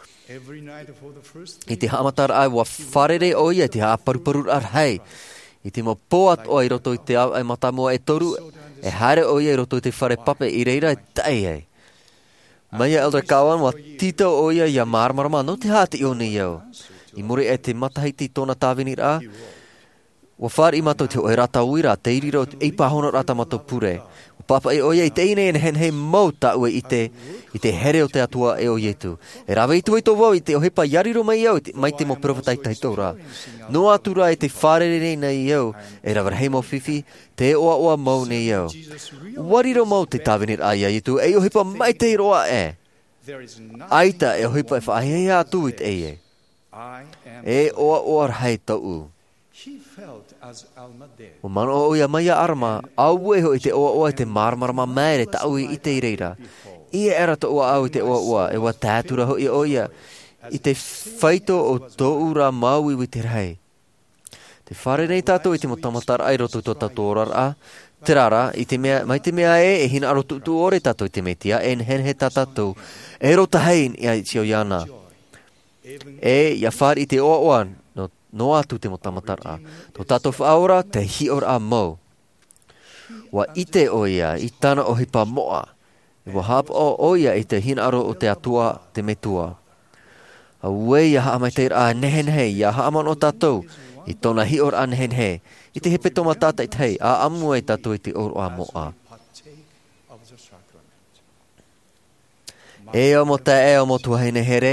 I te hamatar ai wa wharere o ia, te haaparuparu ar hei. I te mo poat o i roto i te au ai matamua e toru, e haere o ia i roto i te whare pape i reira e tai ei. Mai Elder Cowan wa tito o ia ia marmarama no te hati o ni iau. I muri e te matahiti tōna tāwini rā. Wa whāri mato te oe rata uira, te iriro e pahono rata mato pure. O papa e oia i te ine en hen hei mau ta ue i te, i te here o te atua e o ietu. E rawe i tu i tō wau i te o hepa yariro mai iau, mai te mo provatai tai tōra. No atura e te whārere nei iau, e rawe hei mo whiwhi, te oa oa mau nei iau. Wariro mau te tāwini rā ia ietu, e o hepa mai te roa e. Aita e o hepa e whaahei atu i te e. E oa oa rhai tau. O mano o ia mai a arama, au e ho i te oa oa i te marmarama mere tau i te i reira. Ia era to oa au i te oa oa, e wa tātura ho i oia. i te whaito o tō ura maui wi te rei. Te whare nei tātou i te motamatara ai roto tō tātou orara, te rara, i te mea, mai te mea e, e hina aro tutu ore tātou i te metia, e hen he tātou, e rota hei i ai tio iana. E, ia whare i te oa no, no atu te motamatara, tō tātou whaora, te hi ora a mau. Wa ite o ia, i tāna o hipa moa, e wa hapa o o ia i te hina aro o te atua, te metua. A ue ia haa mai te ira a nehen hei, ia haa man o tātou, i tōna hi ora a nehen hei, i te hepe tōma tāta i tei, a amu e tātou i te oro a moa. E o mo te e o mo tua hene here,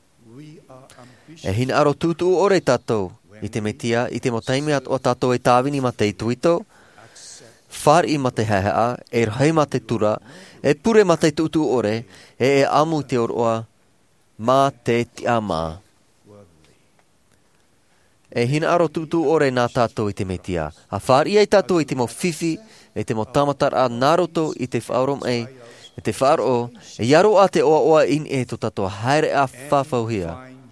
e hina aro tūtu ore tātou, i te metia, i te mo taimi at o tātou e tāwini ma te ituito, whar i ma te hehea, e rhai ma te tura, e pure ma te tūtu ore, e e amu te oroa, ma te ti ama. E hina aro tūtu ore nā tātou i te metia. A whar i ei tātou i te mo whiwhi, e te mo tamatar a naroto i te whaurom e, e te wharo, e iaro a te oa oa in e to tātou haere a whawhauhia.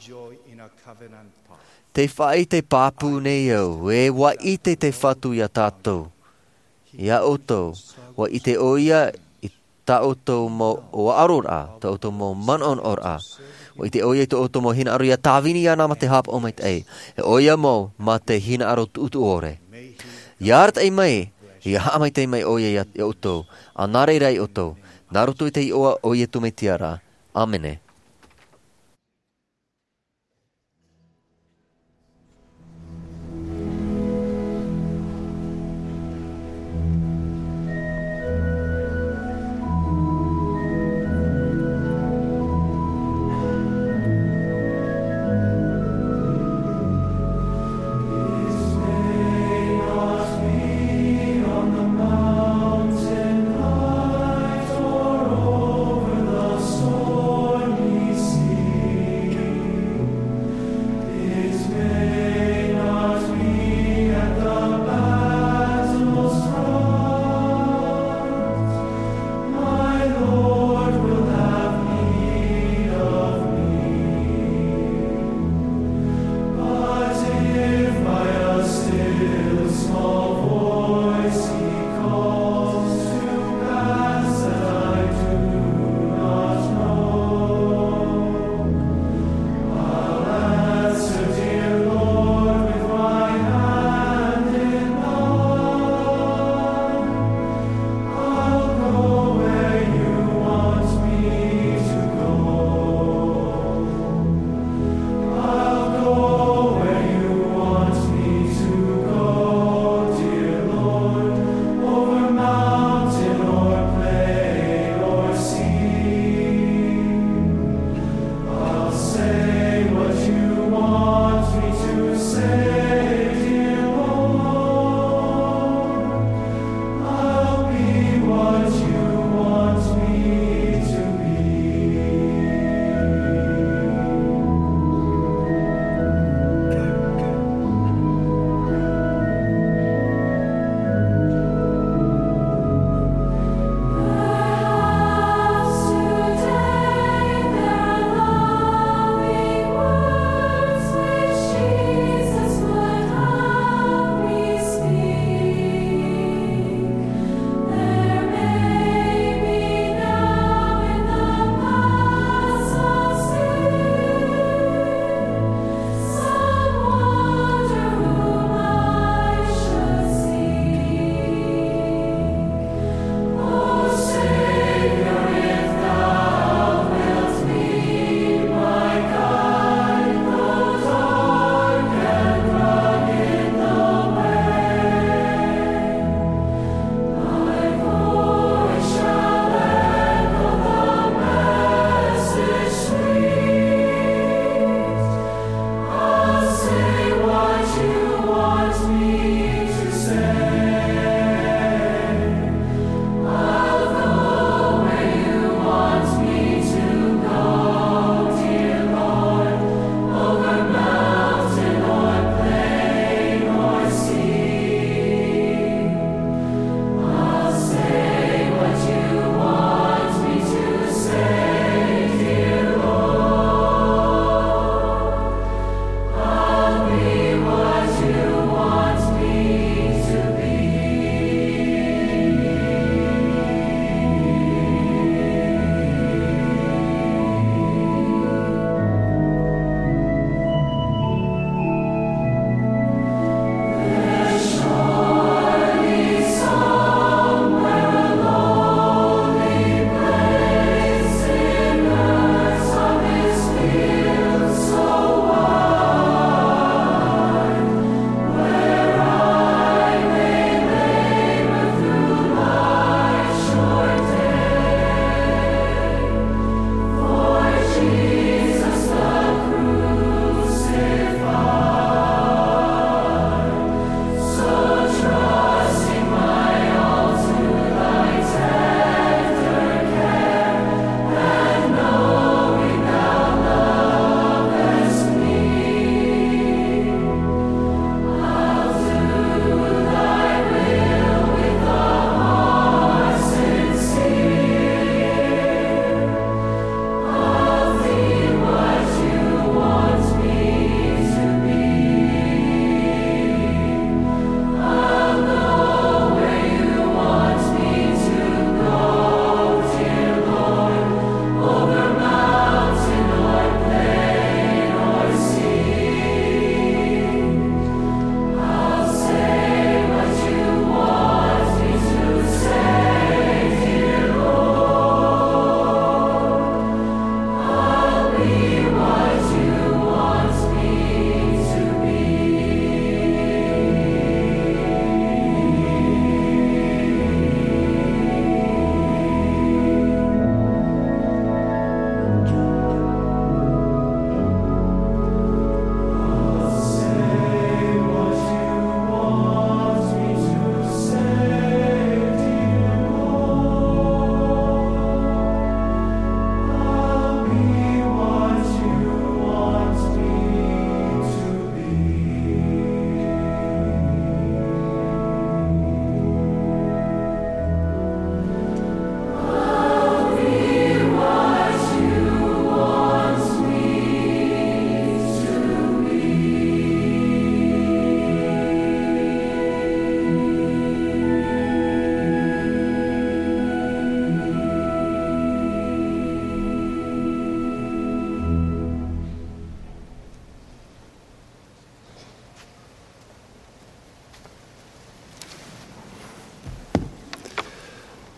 Te whai te pāpū nei au, e wa i te te whatu i a tātou. Ia oto, wa i te oia i ta oto mo o arora, ta oto mo manon ora. Wa i te oia i te oto mo hina aro ia tāwini ia nā ma te hapa o mai te ei. E oia mo ma te hina aro utu ore. Ia arat ei mai, ia haa mai te mai oia i oto, a nare rei oto, naroto i te i oa oia tu me tiara. Amene. Mountain height or over the stormy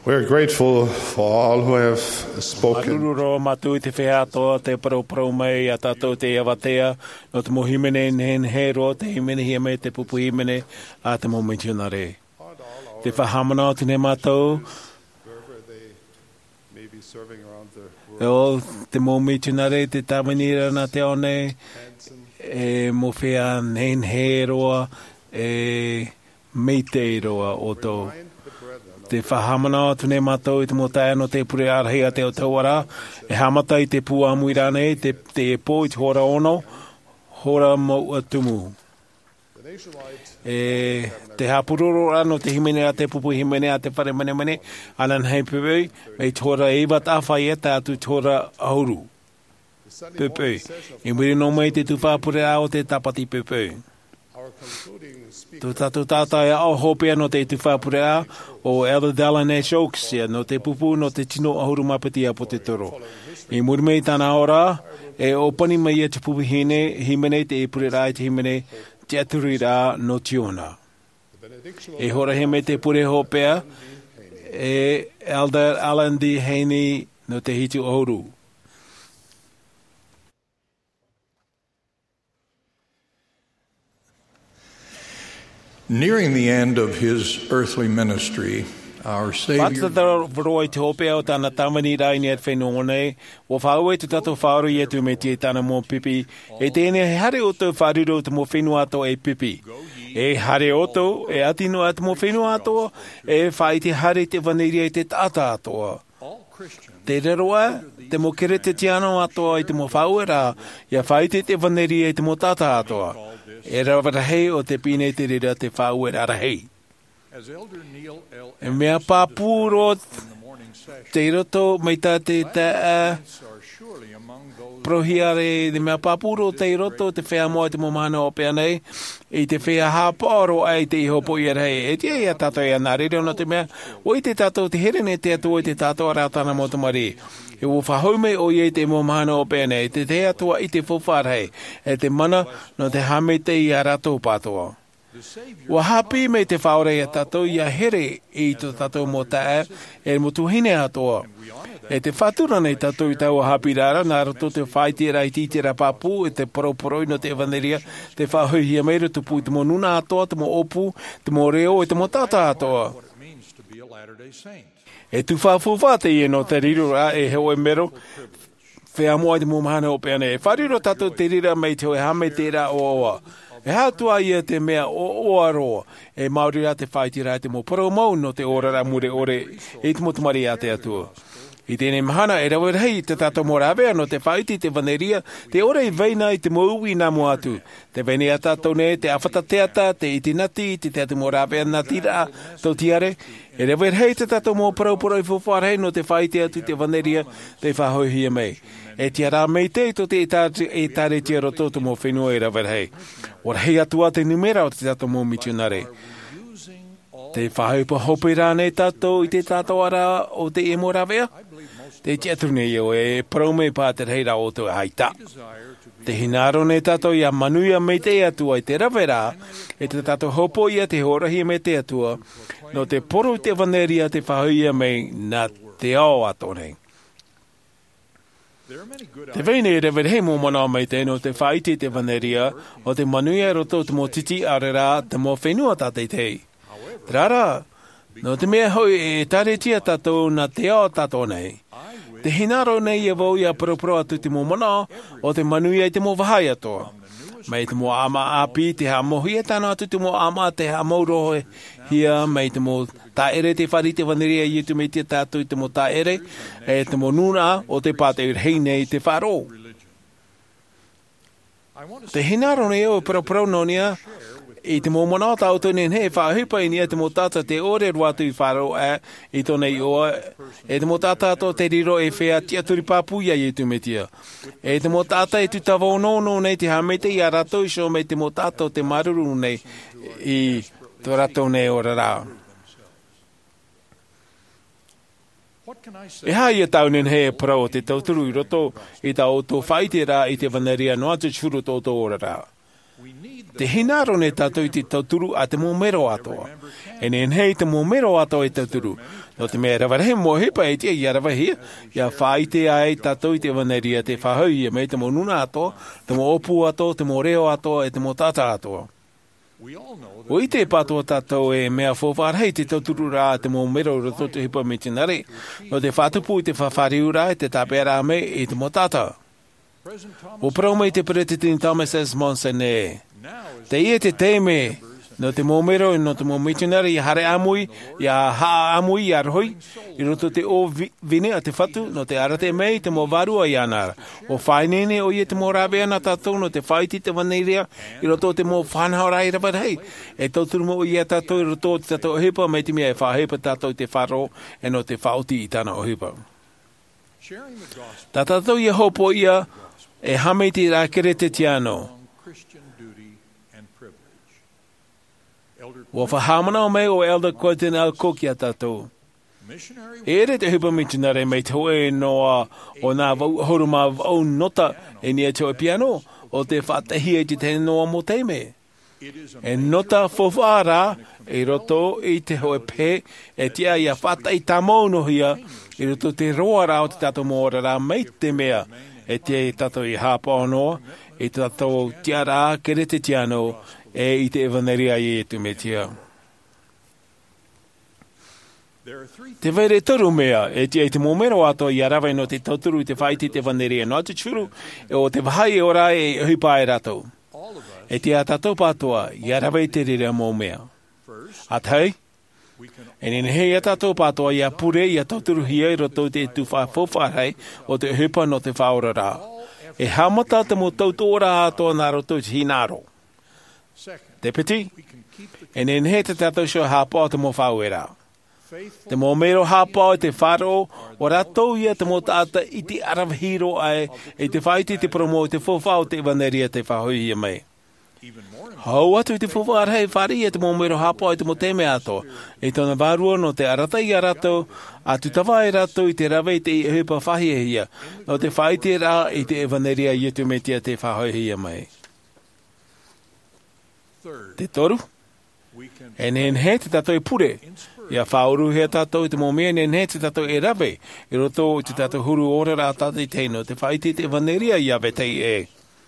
We're grateful for all who have spoken. Marururo matu te whea te pro pro mai a tātou te awatea no te mohimene nen hero te himene hiame te pupu himene a te momitunare. Te whahamana o tine mātou o te momitunare te tawanira na te one e mo whea nen heroa e meitei roa o tō. Te whahamana tune mātou i te motaia no te pure arhea te o tauara, e hamata i te pua muirane, te, te e pō i te hora ono, hora mo atumu. E te hapuroro ano te himene a te pupu himene a te whare mene mene, anan hei pepei, me te hora ewa tāwhai e tā tu te hora auru. Pepei. I muri no mai te tuwhapure a o te tapati pepei. Tu tatu tātai au hopea no te tu whapurea o Elder Dallin Nash Oaks no te pupu no te tino ahuru mapatia po te toro. I murmei tāna ora e opani mai e te pupu hine himene te e pure rai te himene te aturi rā no tiona. E hora hime te pure hopea e Elder Alan D. Haney no te hitu ahuru. Nearing the end of his earthly ministry, our Savior... Whatata varoi te hopea o tāna tamani rai ni at whenongonei, o whaue te tato whaoro i atu me te tāna mō pipi, e tēne he hare oto whariro te mō whenua ato e pipi. E hare oto, e atino at mō whenua ato, e whai te hare te vaneria i te tata atoa. Te reroa, te mō kere te tiano atoa i te mō whauera, ia whai te te vaneria i te mō tata atoa. E rawarahe o te pine te rira te whau e rarahei. E mea pāpūro te roto mai tā te tā prohiare, te mea pāpūro te roto te whea moa te momana o pea nei, i te whea hāparo ai te iho po i arhei. E te ia tātou ia nā rere no te mea, o i te tātou te herene te atua i te tātou arautana mo te mari. E wo whahaume o i te momana o pea nei, te te atua i te whawharhei, e te mana no te hame te i a ratou pātoa. Wa hapi me te whaore a tātou i a here i tō tātou mo tae, e mo tuhine atoa. E te whatura nei tātou i tau a hapi rara, nā rato te whaitera i titera pāpū, e te poroporoi no te evaneria, te whahuhia meira tupu i te mo nuna atoa, te mo opu, te mo reo, e te mo tata atoa. E tu whawhuwa te i no te riro a e heo e mero, whea moa te mo mahana o peane. E whariro tātou te rira mei te hoi hame te ra o oa. E hātua ia te mea o oaroa, e mauri rā te whaitira te mo poro mau no te ora rā mure ore, e te motumari a te atua. I tēnei mahana e rawe rei te tātou morawea no te whaiti te vaneria, te ora i veina i te moui nā mo atu. Te vene a tātou ne, te awhata teata, te itinati, te tātou morawea nā tira tau tiare. E rawe rei te tātou mo paraupara i whawharei no te whaiti atu te vaneria, te whahoihia mei. E tia rā mei te to te e tāre tia roto to mō whenua e rawe rei. Ora hei atua te numera o te tātou mō mitunare. Te whahaupa hopi rāne tātou i te tātou ara o te e morawea. Te tiatrune iau e paraume pāter hei rā o te haita. Te hinaro ne tātou ia manuia mei te atua i te rawe rā, e te tātou hopo ia te horahi me te atua, no te poro te vaneria te whahuia mei nā te ao ato nei. Te veine e rewe hei mō mana mai te no te whaiti te vaneria o te manuia roto te mō titi are rā te mō whenua tātei tei. Rara, no te mea hoi e tare tia tātou na te ao tātou nei. Te hinaro nei e wau ia paropro atu te mō mana o te manuia i te mō wahai atoa. Mei te mō ama api te ha mohi e tāna atu te mō ama te ha maurohe hia mei te mō taere te whari te vaneria i tu mei te tātou i te mō taere e te mō nuna o te pāte hei nei te wharo. Te hinaro nei o paropro nonia i te mō mana tau tōne he whahipa i nia te mō tata te ore ruatu i wharo e i tōnei oa e te mō tata ato te riro e whea tia turi pāpuia i tu metia. E te mō tata e tu tawa ono nei te hamete i a rato i so me te mō tata o te maruru nei i tō rato nei ora rā. E hai e taunen he e parau te tauturu i roto i tau tō whaite rā i te vaneria no atu churu tō tō ora rā. Te hinaro ne tātou i te tauturu a te mōmero atoa. E ne hei te mōmero atoa i tauturu. No te mea rawarehe mō hepa e tia i arawahia, ia whaite ai tātou i te waneria te whahau i mei te mō nuna atoa, te mō opu atoa, te mō reo atoa, e te mō tata atoa. O i te patoa tātou e mea whowharhei te tauturu rā te mō mero roto te hipa me tinare, no te whatupu i te whawhariu rā e te tāpera me i te mō tata. O parau mei te President Thomas S. Monson e, te ia te teime, no te mōmero e no te mō missionary i hare amui, i a haa amui i arhoi, i roto te o vine a te whatu, no te arate mei te mō varua i anara. O whainene o ia te mō rawe ana tātou, no te whaiti te waneirea, i roto te mō whanhaorai rawarhei. E tauturu mo i a tātou, i roto te tātou o hipa, mei te mea e whahepa tātou te wharo, e no te whauti i tāna o hipa. Tā tātou i a hopo ia, e hamei te rākere te tiano. Wa whahamana o mei o Elder Quentin L. Cook i a tātou. E re te hupa missionary mei te hoe noa o nā horuma au nota e nia te o piano o te whatahi e te te noa mo teime. E nota whawhara e roto i te hoe pē e tia i a whatai tamau no hia i roto te roa rā o te tātou mōra rā mei te mea e tia i tātou i hāpa anoa e tātou tia rā kere te tiano e i te evaneria i e tu me tia. Te vere toru mea, e tia i te mōmero ato i arawai no te tauturu i te whaiti te evaneria no atu churu, e o te wahai ora e hupa e rato. E tia tātou pātua i arawai te rere mōmea. Atai, e nene hei a tātou pātua i a pure i a tauturu hia i roto te tu whawhai o te hupa no te whaora rā. E hamata te mō tautora ato nā roto te hinaro. Te piti, e nene he te tātou shua hāpā te mō whauera. Te mō mero hāpā i te wharo, o ratou ia te mō tāta i te arawhiro ai, e te whaiti te promo te whawhau te iwaneria te whahui ia mei. Hau atu i te whawharhei whari e te mō mero hāpā i te mō teme ato, e tōna vārua no te arata i a ratou, atu tawa e ratou i te rawe i te hupa whahi e hia, no te whaiti rā i te iwaneria i tu metia te whahui ia mei. Te toru, e nen he te tātou e pure, ia whauru he tātou i te mōmea nen he te tātou e rawe, i roto i te tātou huru ora rā tātou i teino, te whaiti te vaneria i awe tei e.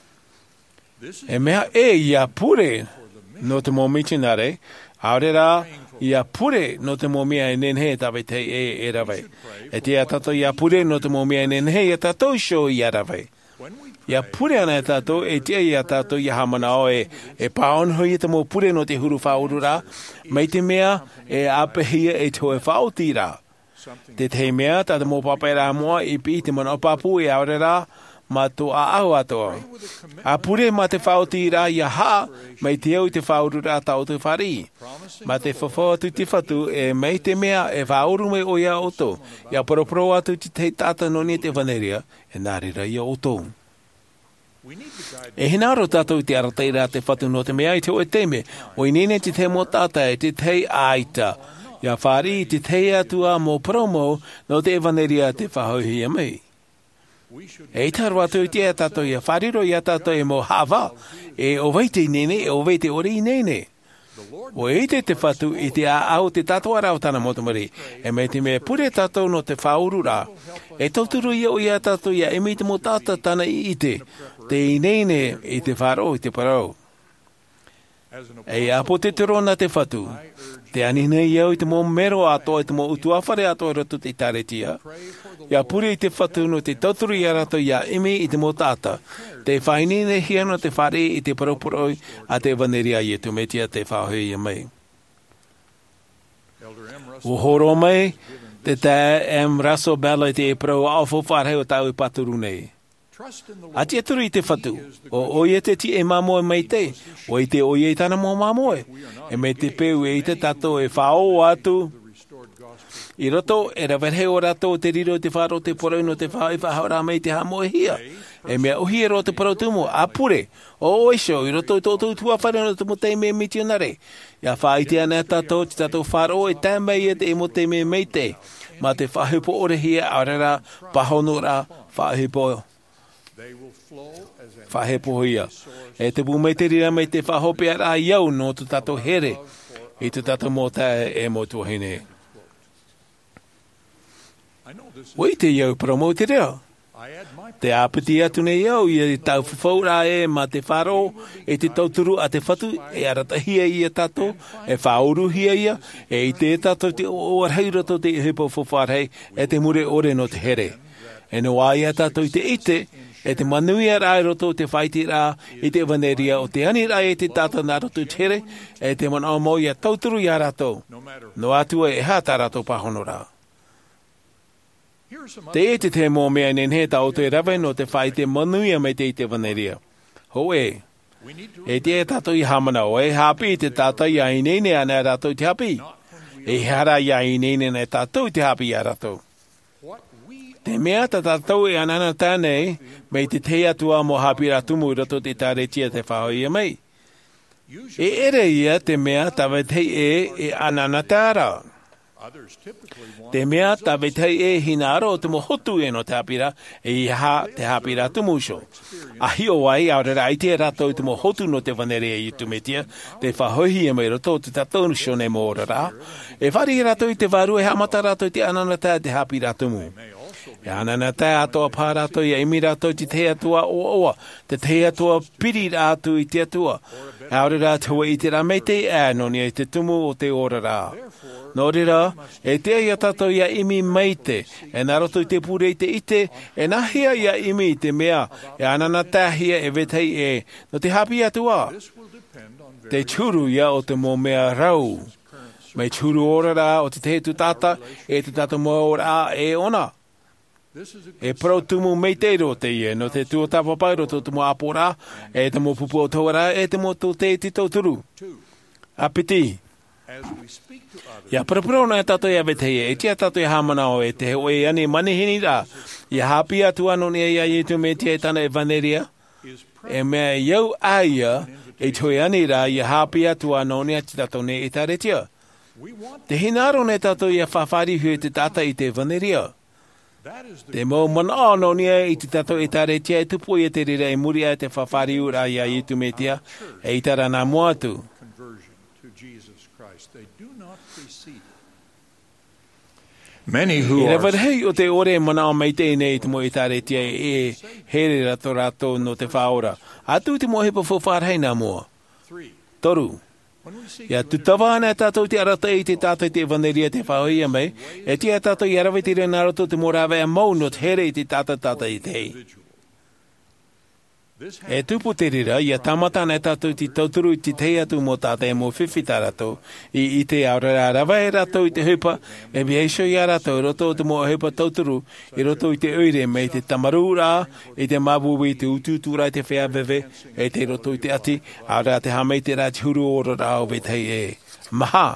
E mea e ia pure no te mō missionary, aore rā ia pure no te mōmea e nen he tawe tei e e rawe. E te a tātou ia pure no te mōmea e nen he ia tātou show i a rawe. Ia pure ana e tātou, e tia i a tātou i hamana o e, e paon hui e te mō pure no te huru whauru rā, mei te mea e apehia e te hoe whauti rā. Te te mea, tātou mō papai rā moa i pi te mana papu e aore rā, ma tō a au atoa. A pure ma te whauti rā i a hā, mei te au i te whauru rā tau te whari. Ma te whawhatu te whatu e mei te mea e whauru mei o ia oto. Ia poroporo atu te te tāta noni te waneria, e nārira ia oto. E hinaro tātou te arateira te whatu no te mea i te oe teme, o inene te te mō tāta e te tei aita. Ia whari te tei atua mō promo no te evaneria te whahauhi a mei. E taru atu i te a tātou ia whariro i a tātou e mō hawa, e o veite nene, e o veite ori nene. O e te te whatu i te a au te tātou arau tāna motomari, e mei te mea pure tātou no te whauru rā. E tauturu ia o ia tātou ia e mei te mō tāta tāna i ite, te inene i te wharo i te parau. E apo te terona te whatu, te anine iau i te mō mero ato i te mō utuawhare ato i roto te taretia. Ia pure i te whatu no te tauturu i arato ia imi i te mō tāta, te whainine hia no te whare i te paraporoi a te vaneria i tu metia te whahui i mei. O horo mei, te te M. Russell Ballard te e pro a ofo whare o tau i paturu nei. Ati aturu i te whatu, o oie te ti e mamoe mei te, o i te oie i tana mō mamoe, e mei te peu e i te tato e whao atu. I roto, e rawerhe o rato te riro te wharo te porau no te whao i whahaura mei te hamoe hia. E mea uhi e ro te porau tumo, a pure, o oisho, i roto i tōtou tua whare no te motei me mitionare. Ia whaiti ana tato, te tato wharo e tāmei e te e motei me mei te, ma te whahupo ore hia, arara, pahonora, whahupo. Whahe pohoia. E te pu me te rira me te whahope ara iau no tu tato here. I tu tato mō tae e mō tuahine. Wai te iau promo te reo. Te apiti atu nei iau i tau whawhaura e ma te wharo e te tauturu a te whatu e aratahia ia tato e whauruhia ia e i te tato te oarhei roto te hipo whawharhei e te mure ore no te here. E no aia tato i te ite e te manui a rai roto te whaiti rā i te vaneria o te ani rai e te tata nā roto te here e te mana o mo ia tauturu ia rato. No atua e hata rato pahono rā. Te e te te mō mea nen he tau te rawe no te whai te manuia me te i te vaneria. Ho e, e te e tato i hamana o e hapi te tata i a inene ana rato te hapi. E hara i a inene na tato i te hapi a rato. Te mea ta tato e anana tānei me te te atua mo hapi ratumu rato te tāretia te whahoi e mei. E ere ia te mea tawe te e e anana tāra. Te mea tawe tei e hinaro o te mohotu e no te hapira e i ha te hapira tumusho. Ahi o wai aurera i te rato i te mohotu no te vanere e i tumetia, te whahohi e mai roto te tatonu shone mo ora rā. E whari rato i te varu e hamata rato i te ananata te hapira tumu. E ananata atoa pā rato i imi rato i te te atua o oa, te te atua piri rato i te atua. Aurera tua i te ramete e noni i te tumu o te ora rā. Nō rira, e te ia tato ia imi meite, e naroto i te pure i te ite, e nahia ia imi i te mea, e anana tāhia e vetei e, no te hapi atua. Te churu ia o te mō mea rau. Me churu ora rā o te te tu tata, e te tata mō ora e ona. E pro tumu meiteiro te ie, no te tuotapapairo to te mō apora, e te mō pupu o tauara, e te mō to te te tauturu. Apiti. Ia paraparona e tato ia vetei e tia tato ia hamana o e te o e ane manihini rā. Ia hapi atu ano ni e ia i tu me tia e tana e vaneria. E mea iau aia e toi ane rā ia hapi atu ano ni a ti tato ne e tare tia. Te hinaro ne tato ia whawhari hui te tata i te vaneria. Te mō mana ano ni e i te tato e tare tia e tupu i te rira e muri a te whawhari ura ia i tu me tia e i tara nā mua atu. Many who are... are... hei o te ore mana o mei tēnei te mo i tāre tia e here rato rato no te whaora. Atu te mo hepa whawharhei nā mua. Toru. Ia tu tawa ana tātou te arata i te tātou te vaneria te whahoi a mei, e tia tātou i arawe te rena rato te morawe a mau no te here i te tātou tātou i te hei. E tupu te rira, ia tamata nei tātou ti tauturu i te te atu mō tātou e mō whiwhita rato, i, i te aurara rawa e rato i te hupa, e biheisho i a rato i roto o te mō hupa tauturu, i roto i te uire mei te tamaru rā, i te mabuwi i te ututura i te whea vewe, e te roto i te ati, aurara te hamei te rā huru ora rā o vetei e. Maha!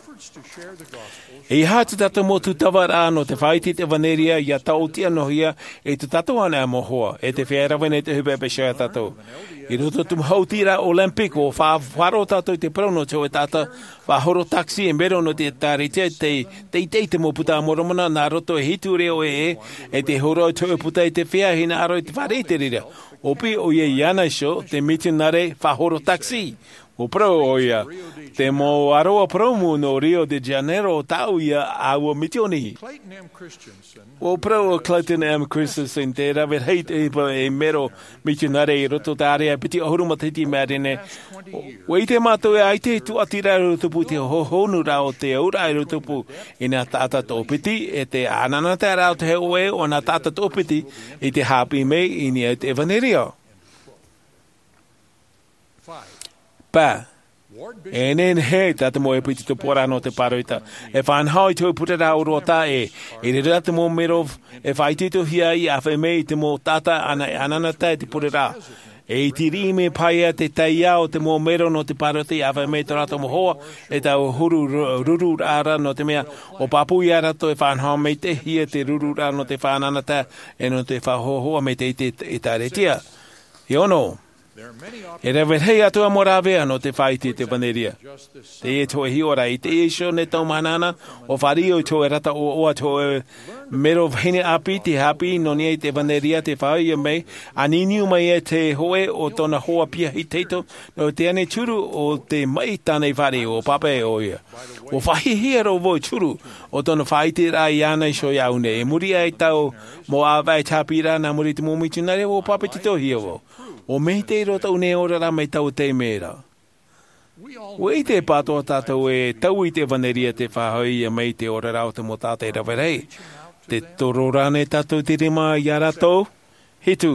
E iha te tato mō tu tawa rā no te whaiti te vaneria ia tau tia nohia e te tato ana a mohoa e te whaerawene te hupe pesha tato. I roto tu mhautira Olympic o wharo tato i te prono teo e tata whahoro taksi e mero no te tāritia te te te te mō puta moromana nā roto e hitu reo e e e te horo teo e puta i te whea hina aro i te whare te rira. Opi o ia iana sho te mitinare whahoro taksi. O pro o ia, te mō aroa promu no Rio de Janeiro tau ia aua mitioni. O pro o Clayton M. Christensen te rawe hei te ipa e mero mitionare i roto te area piti ohuruma titi mērene. O i te mātou e aite tu atira i rotupu te hohonu rā o te aura i rotupu i nā tāta tōpiti e te ananata rā o te heoe o nā tāta tōpiti i te hapi mei i ni e te vaneria. Pa, e nen he tata mo e piti te pora no te paroita. E whanhau i tui putera o rota e, e re rata mo mero e whaitito hia i a whemei te mo tata ana e ananata e te putera. E i tiri me paia te taia o te mo mero no te paroita i a whemei te rata mo hoa e tau huru ruru ara no te mea o papu i arato e whanhau mei te hia te ruru ara no te whananata e no te whahohoa mei te i te taretia. I ono. E rewe hei atua morawea no te whaiti te waneria. Te e toe hiora i te isho ne tau manana o whario i toe rata o oa toe mero hine api te hapi no ni te waneria te whai e mei. Aniniu mai e te hoe o tona hoa pia hi teito no te ane turu o te mai tanei whare o pape o ia. O whahi hiero voi turu o tona whaiti ra i ana i so iaune. E muri ai tau mo awai tapira na muri te mumitunare o pape tito hiero. O mei te rota une ora ra mai tau te mera. Wei te patoa tātou e tau i te waneria te whahoi a mei te ora rao te mo tātai rawerei. Te tororane tātou te rima i aratou, hitu.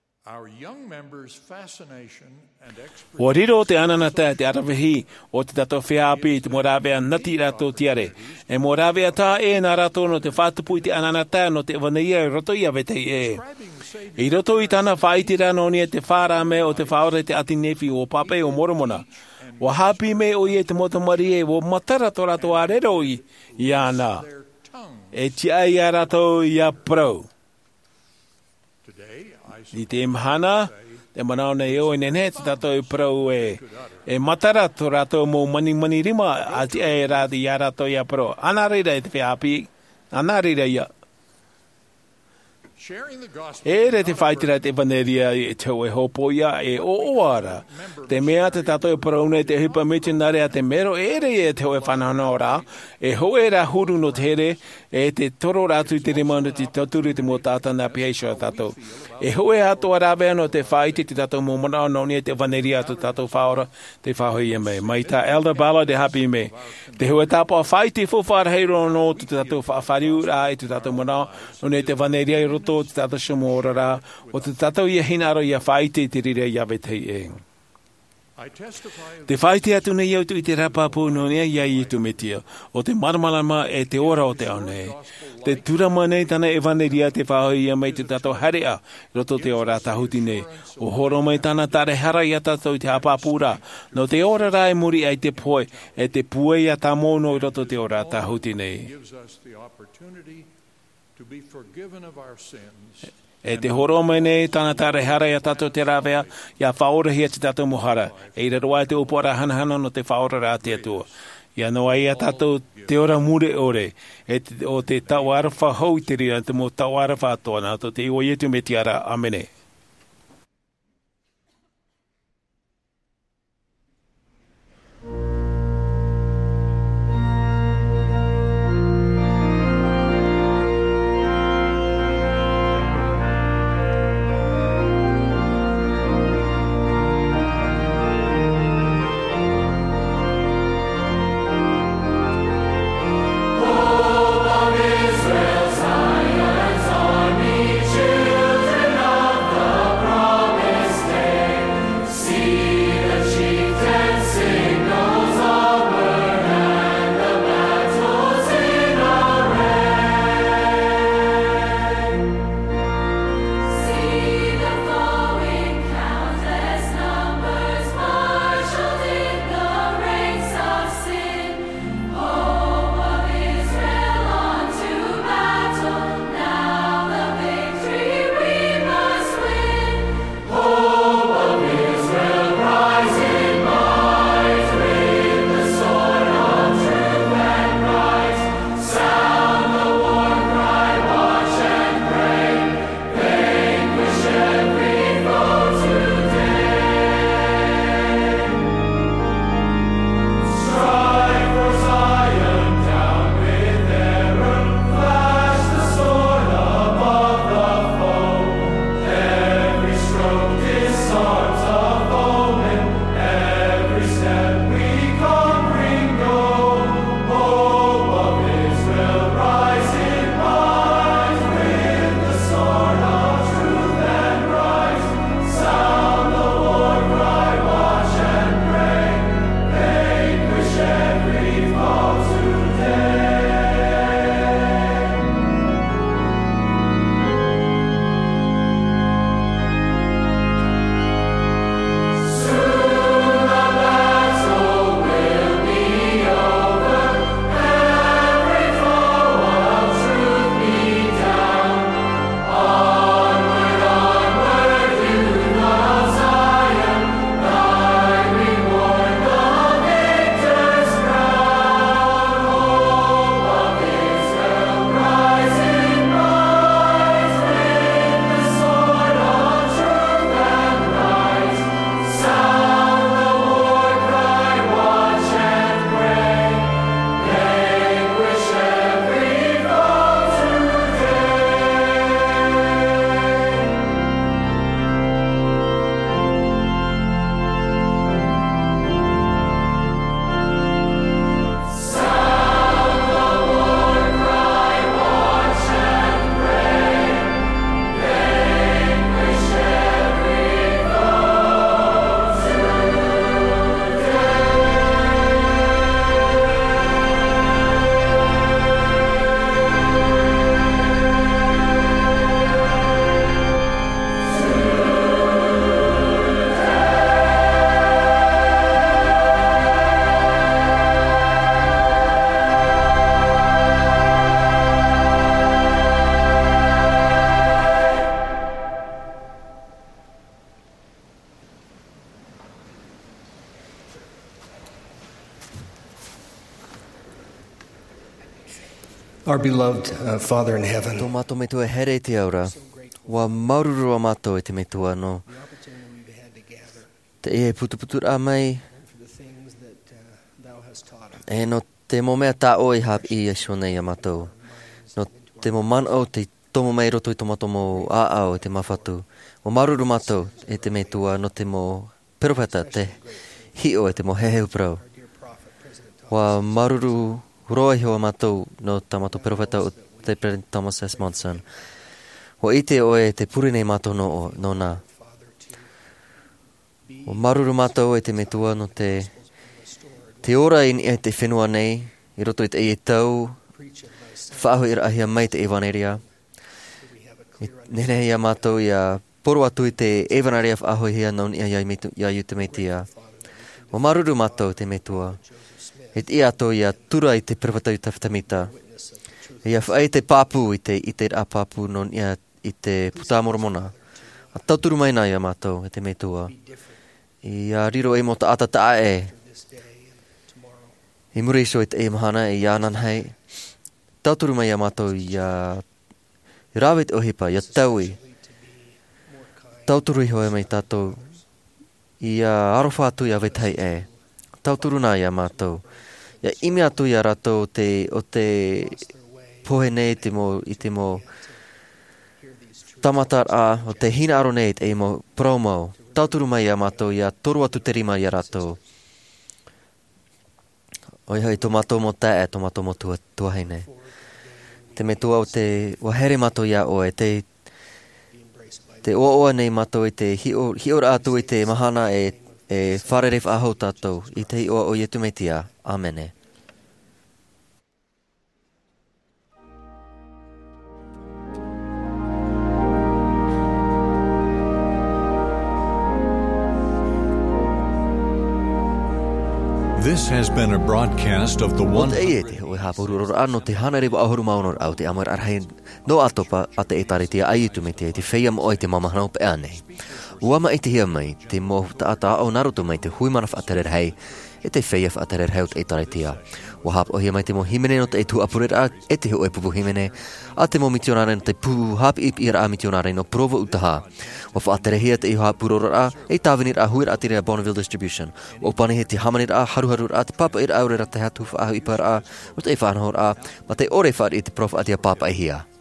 O riro te ananata te arawehi o te tato whiaapi te morawea nati rato tiare. E morawea tā e nā rato no te whātupu i te ananata no te waneia roto i awetei e. I roto i tana whaitira no ni e te whāra me o te whaore te ati nefi o pape o moromona. O hapi me o i e te motomari e o matara to rato a rero i i ana. E tia i a rato i a pro. I te imhana, te manao nei o i nene te tato i pro e, e matara to rato mo mani mani rima a tia i rato i a rato i a pro. Ana reira e te whiapi, ana reira i a. E re te whaitira te waneria e tau e hopoia e o oara. Te mea te tato e paraune te hipa mitunare a te mero e re e tau e whanana ora. E ho e ra huru no tere e te toro ratu te rimana te taturi te mo tata na piheisho a tato. E ho e ato a rawea no te whaiti te tato mo mana no ni te waneria to tato whaora te whahoi e me. Mai ta Elder Bala te hapi me. Te ho e tapo a whaiti fufara heiro no te tato whaafariu ra e te tato mana no ni te waneria i roto te tata shumorara o te tata ia hinaro ia whaiti te rire ia vetei e. Te whaiti atu nei au tu i te rapapu no nea ia i tu metia o te maramalama e te ora o te au nei. Te turama nei tana e vaneria te whahoi ia mei te tato harea roto te ora tahuti nei. O horo mai tana tare hara ia tato i te hapapura no te ora rai muri ai te poe e te pue ia tamono roto te ora tahuti nei. E te horo mai nei tana tare hara ia tato te rawea ia whaora hia te tato mohara. E ira roa te upora hanahana no te whaora rā te atua. Ia noa ia tato te ora mure ore. E te, o te tawara whahau te rira te mo tawara whātoa nā to te iwa ietu me tiara. Amene. Israel, Zion's army, children of the Our beloved uh, Father in heaven, Tō mātou me tua here te aura, wa maruru a mātou e te me tua no. Te e putuputur a mai, e no te mo mea tā oi hap i Yeshua nei a mātou. No te mo man au te tomo mai roto i tomato mo a au e te mawhatu. Wa maruru mātou e te me tua no te mo peropeta te hio e te mo heheu prau. Wa maruru roa hoa mātou no tamato peropeta o te President Thomas S. Monson. Wa i te oe te purine mātou no, no nā. Wa maruru mātou e te me tua no te te ora in e te whenua nei, i roto i te e tau, whaahu i rahia mai te evaneria. Nene ia mātou ia poro atu i te evaneria whaahu hia naun ia ia yutu me tia. Wa maruru mātou te me tua. Et ia ato ia tura i te perwatau tawhitamita. Ia whaai te pāpū i te i te a pāpū non ia i te puta moromona. A tauturu mai nā ia mātou e te me tua. Ia riro e mo ta ata ta e. I muri iso i te e mahana e ianan hei. Tauturu mai ia mātou ia i rawit o hipa, ia taui. Tauturu i hoa mai tātou. Ia arofa atu ia vetai e. Tauturu nā ia mātou. Ia ime atu ia rato te, o te pohe nei te mo, i te mo tamatar a, o te hina aro nei te e mo promo. Tauturu mai ia mātou ia toru atu te rima ia rato. Oi hoi tomato mo tae, tomato mo tua, tua heine. Te me tua o te wahere mato ia oe, te te oa oa nei mato i te hiora atu i te mahana e, e whareref aho tātou, i te oa o ietu metia. Amene. This has been a broadcast of the one. Te te o hapuru ano te hanarewa ahuru maunor au te amar arhain no atopa ate e taritia aitu me te te feiam o te mama hanau pe ane. Uama e te hia mai te mo ta ata au naruto mai te huimana fa aterer hei e te feia fa aterer hei o te e taritia. Wahap o hia mai te mo himene no te e tu apurer a e te ho e pupu himene a te mo mitionare no te pu hap ip ira a mitionare no provo utaha. Wa fa atere hia te iho hapuror a e tavenir a huir atire a Bonneville Distribution. O pane he te hamanir a haruharur a te papa ir aurera te hatu fa ahu ipar a o te e whanahor a ma te ore whar i te prof atia papa e hia.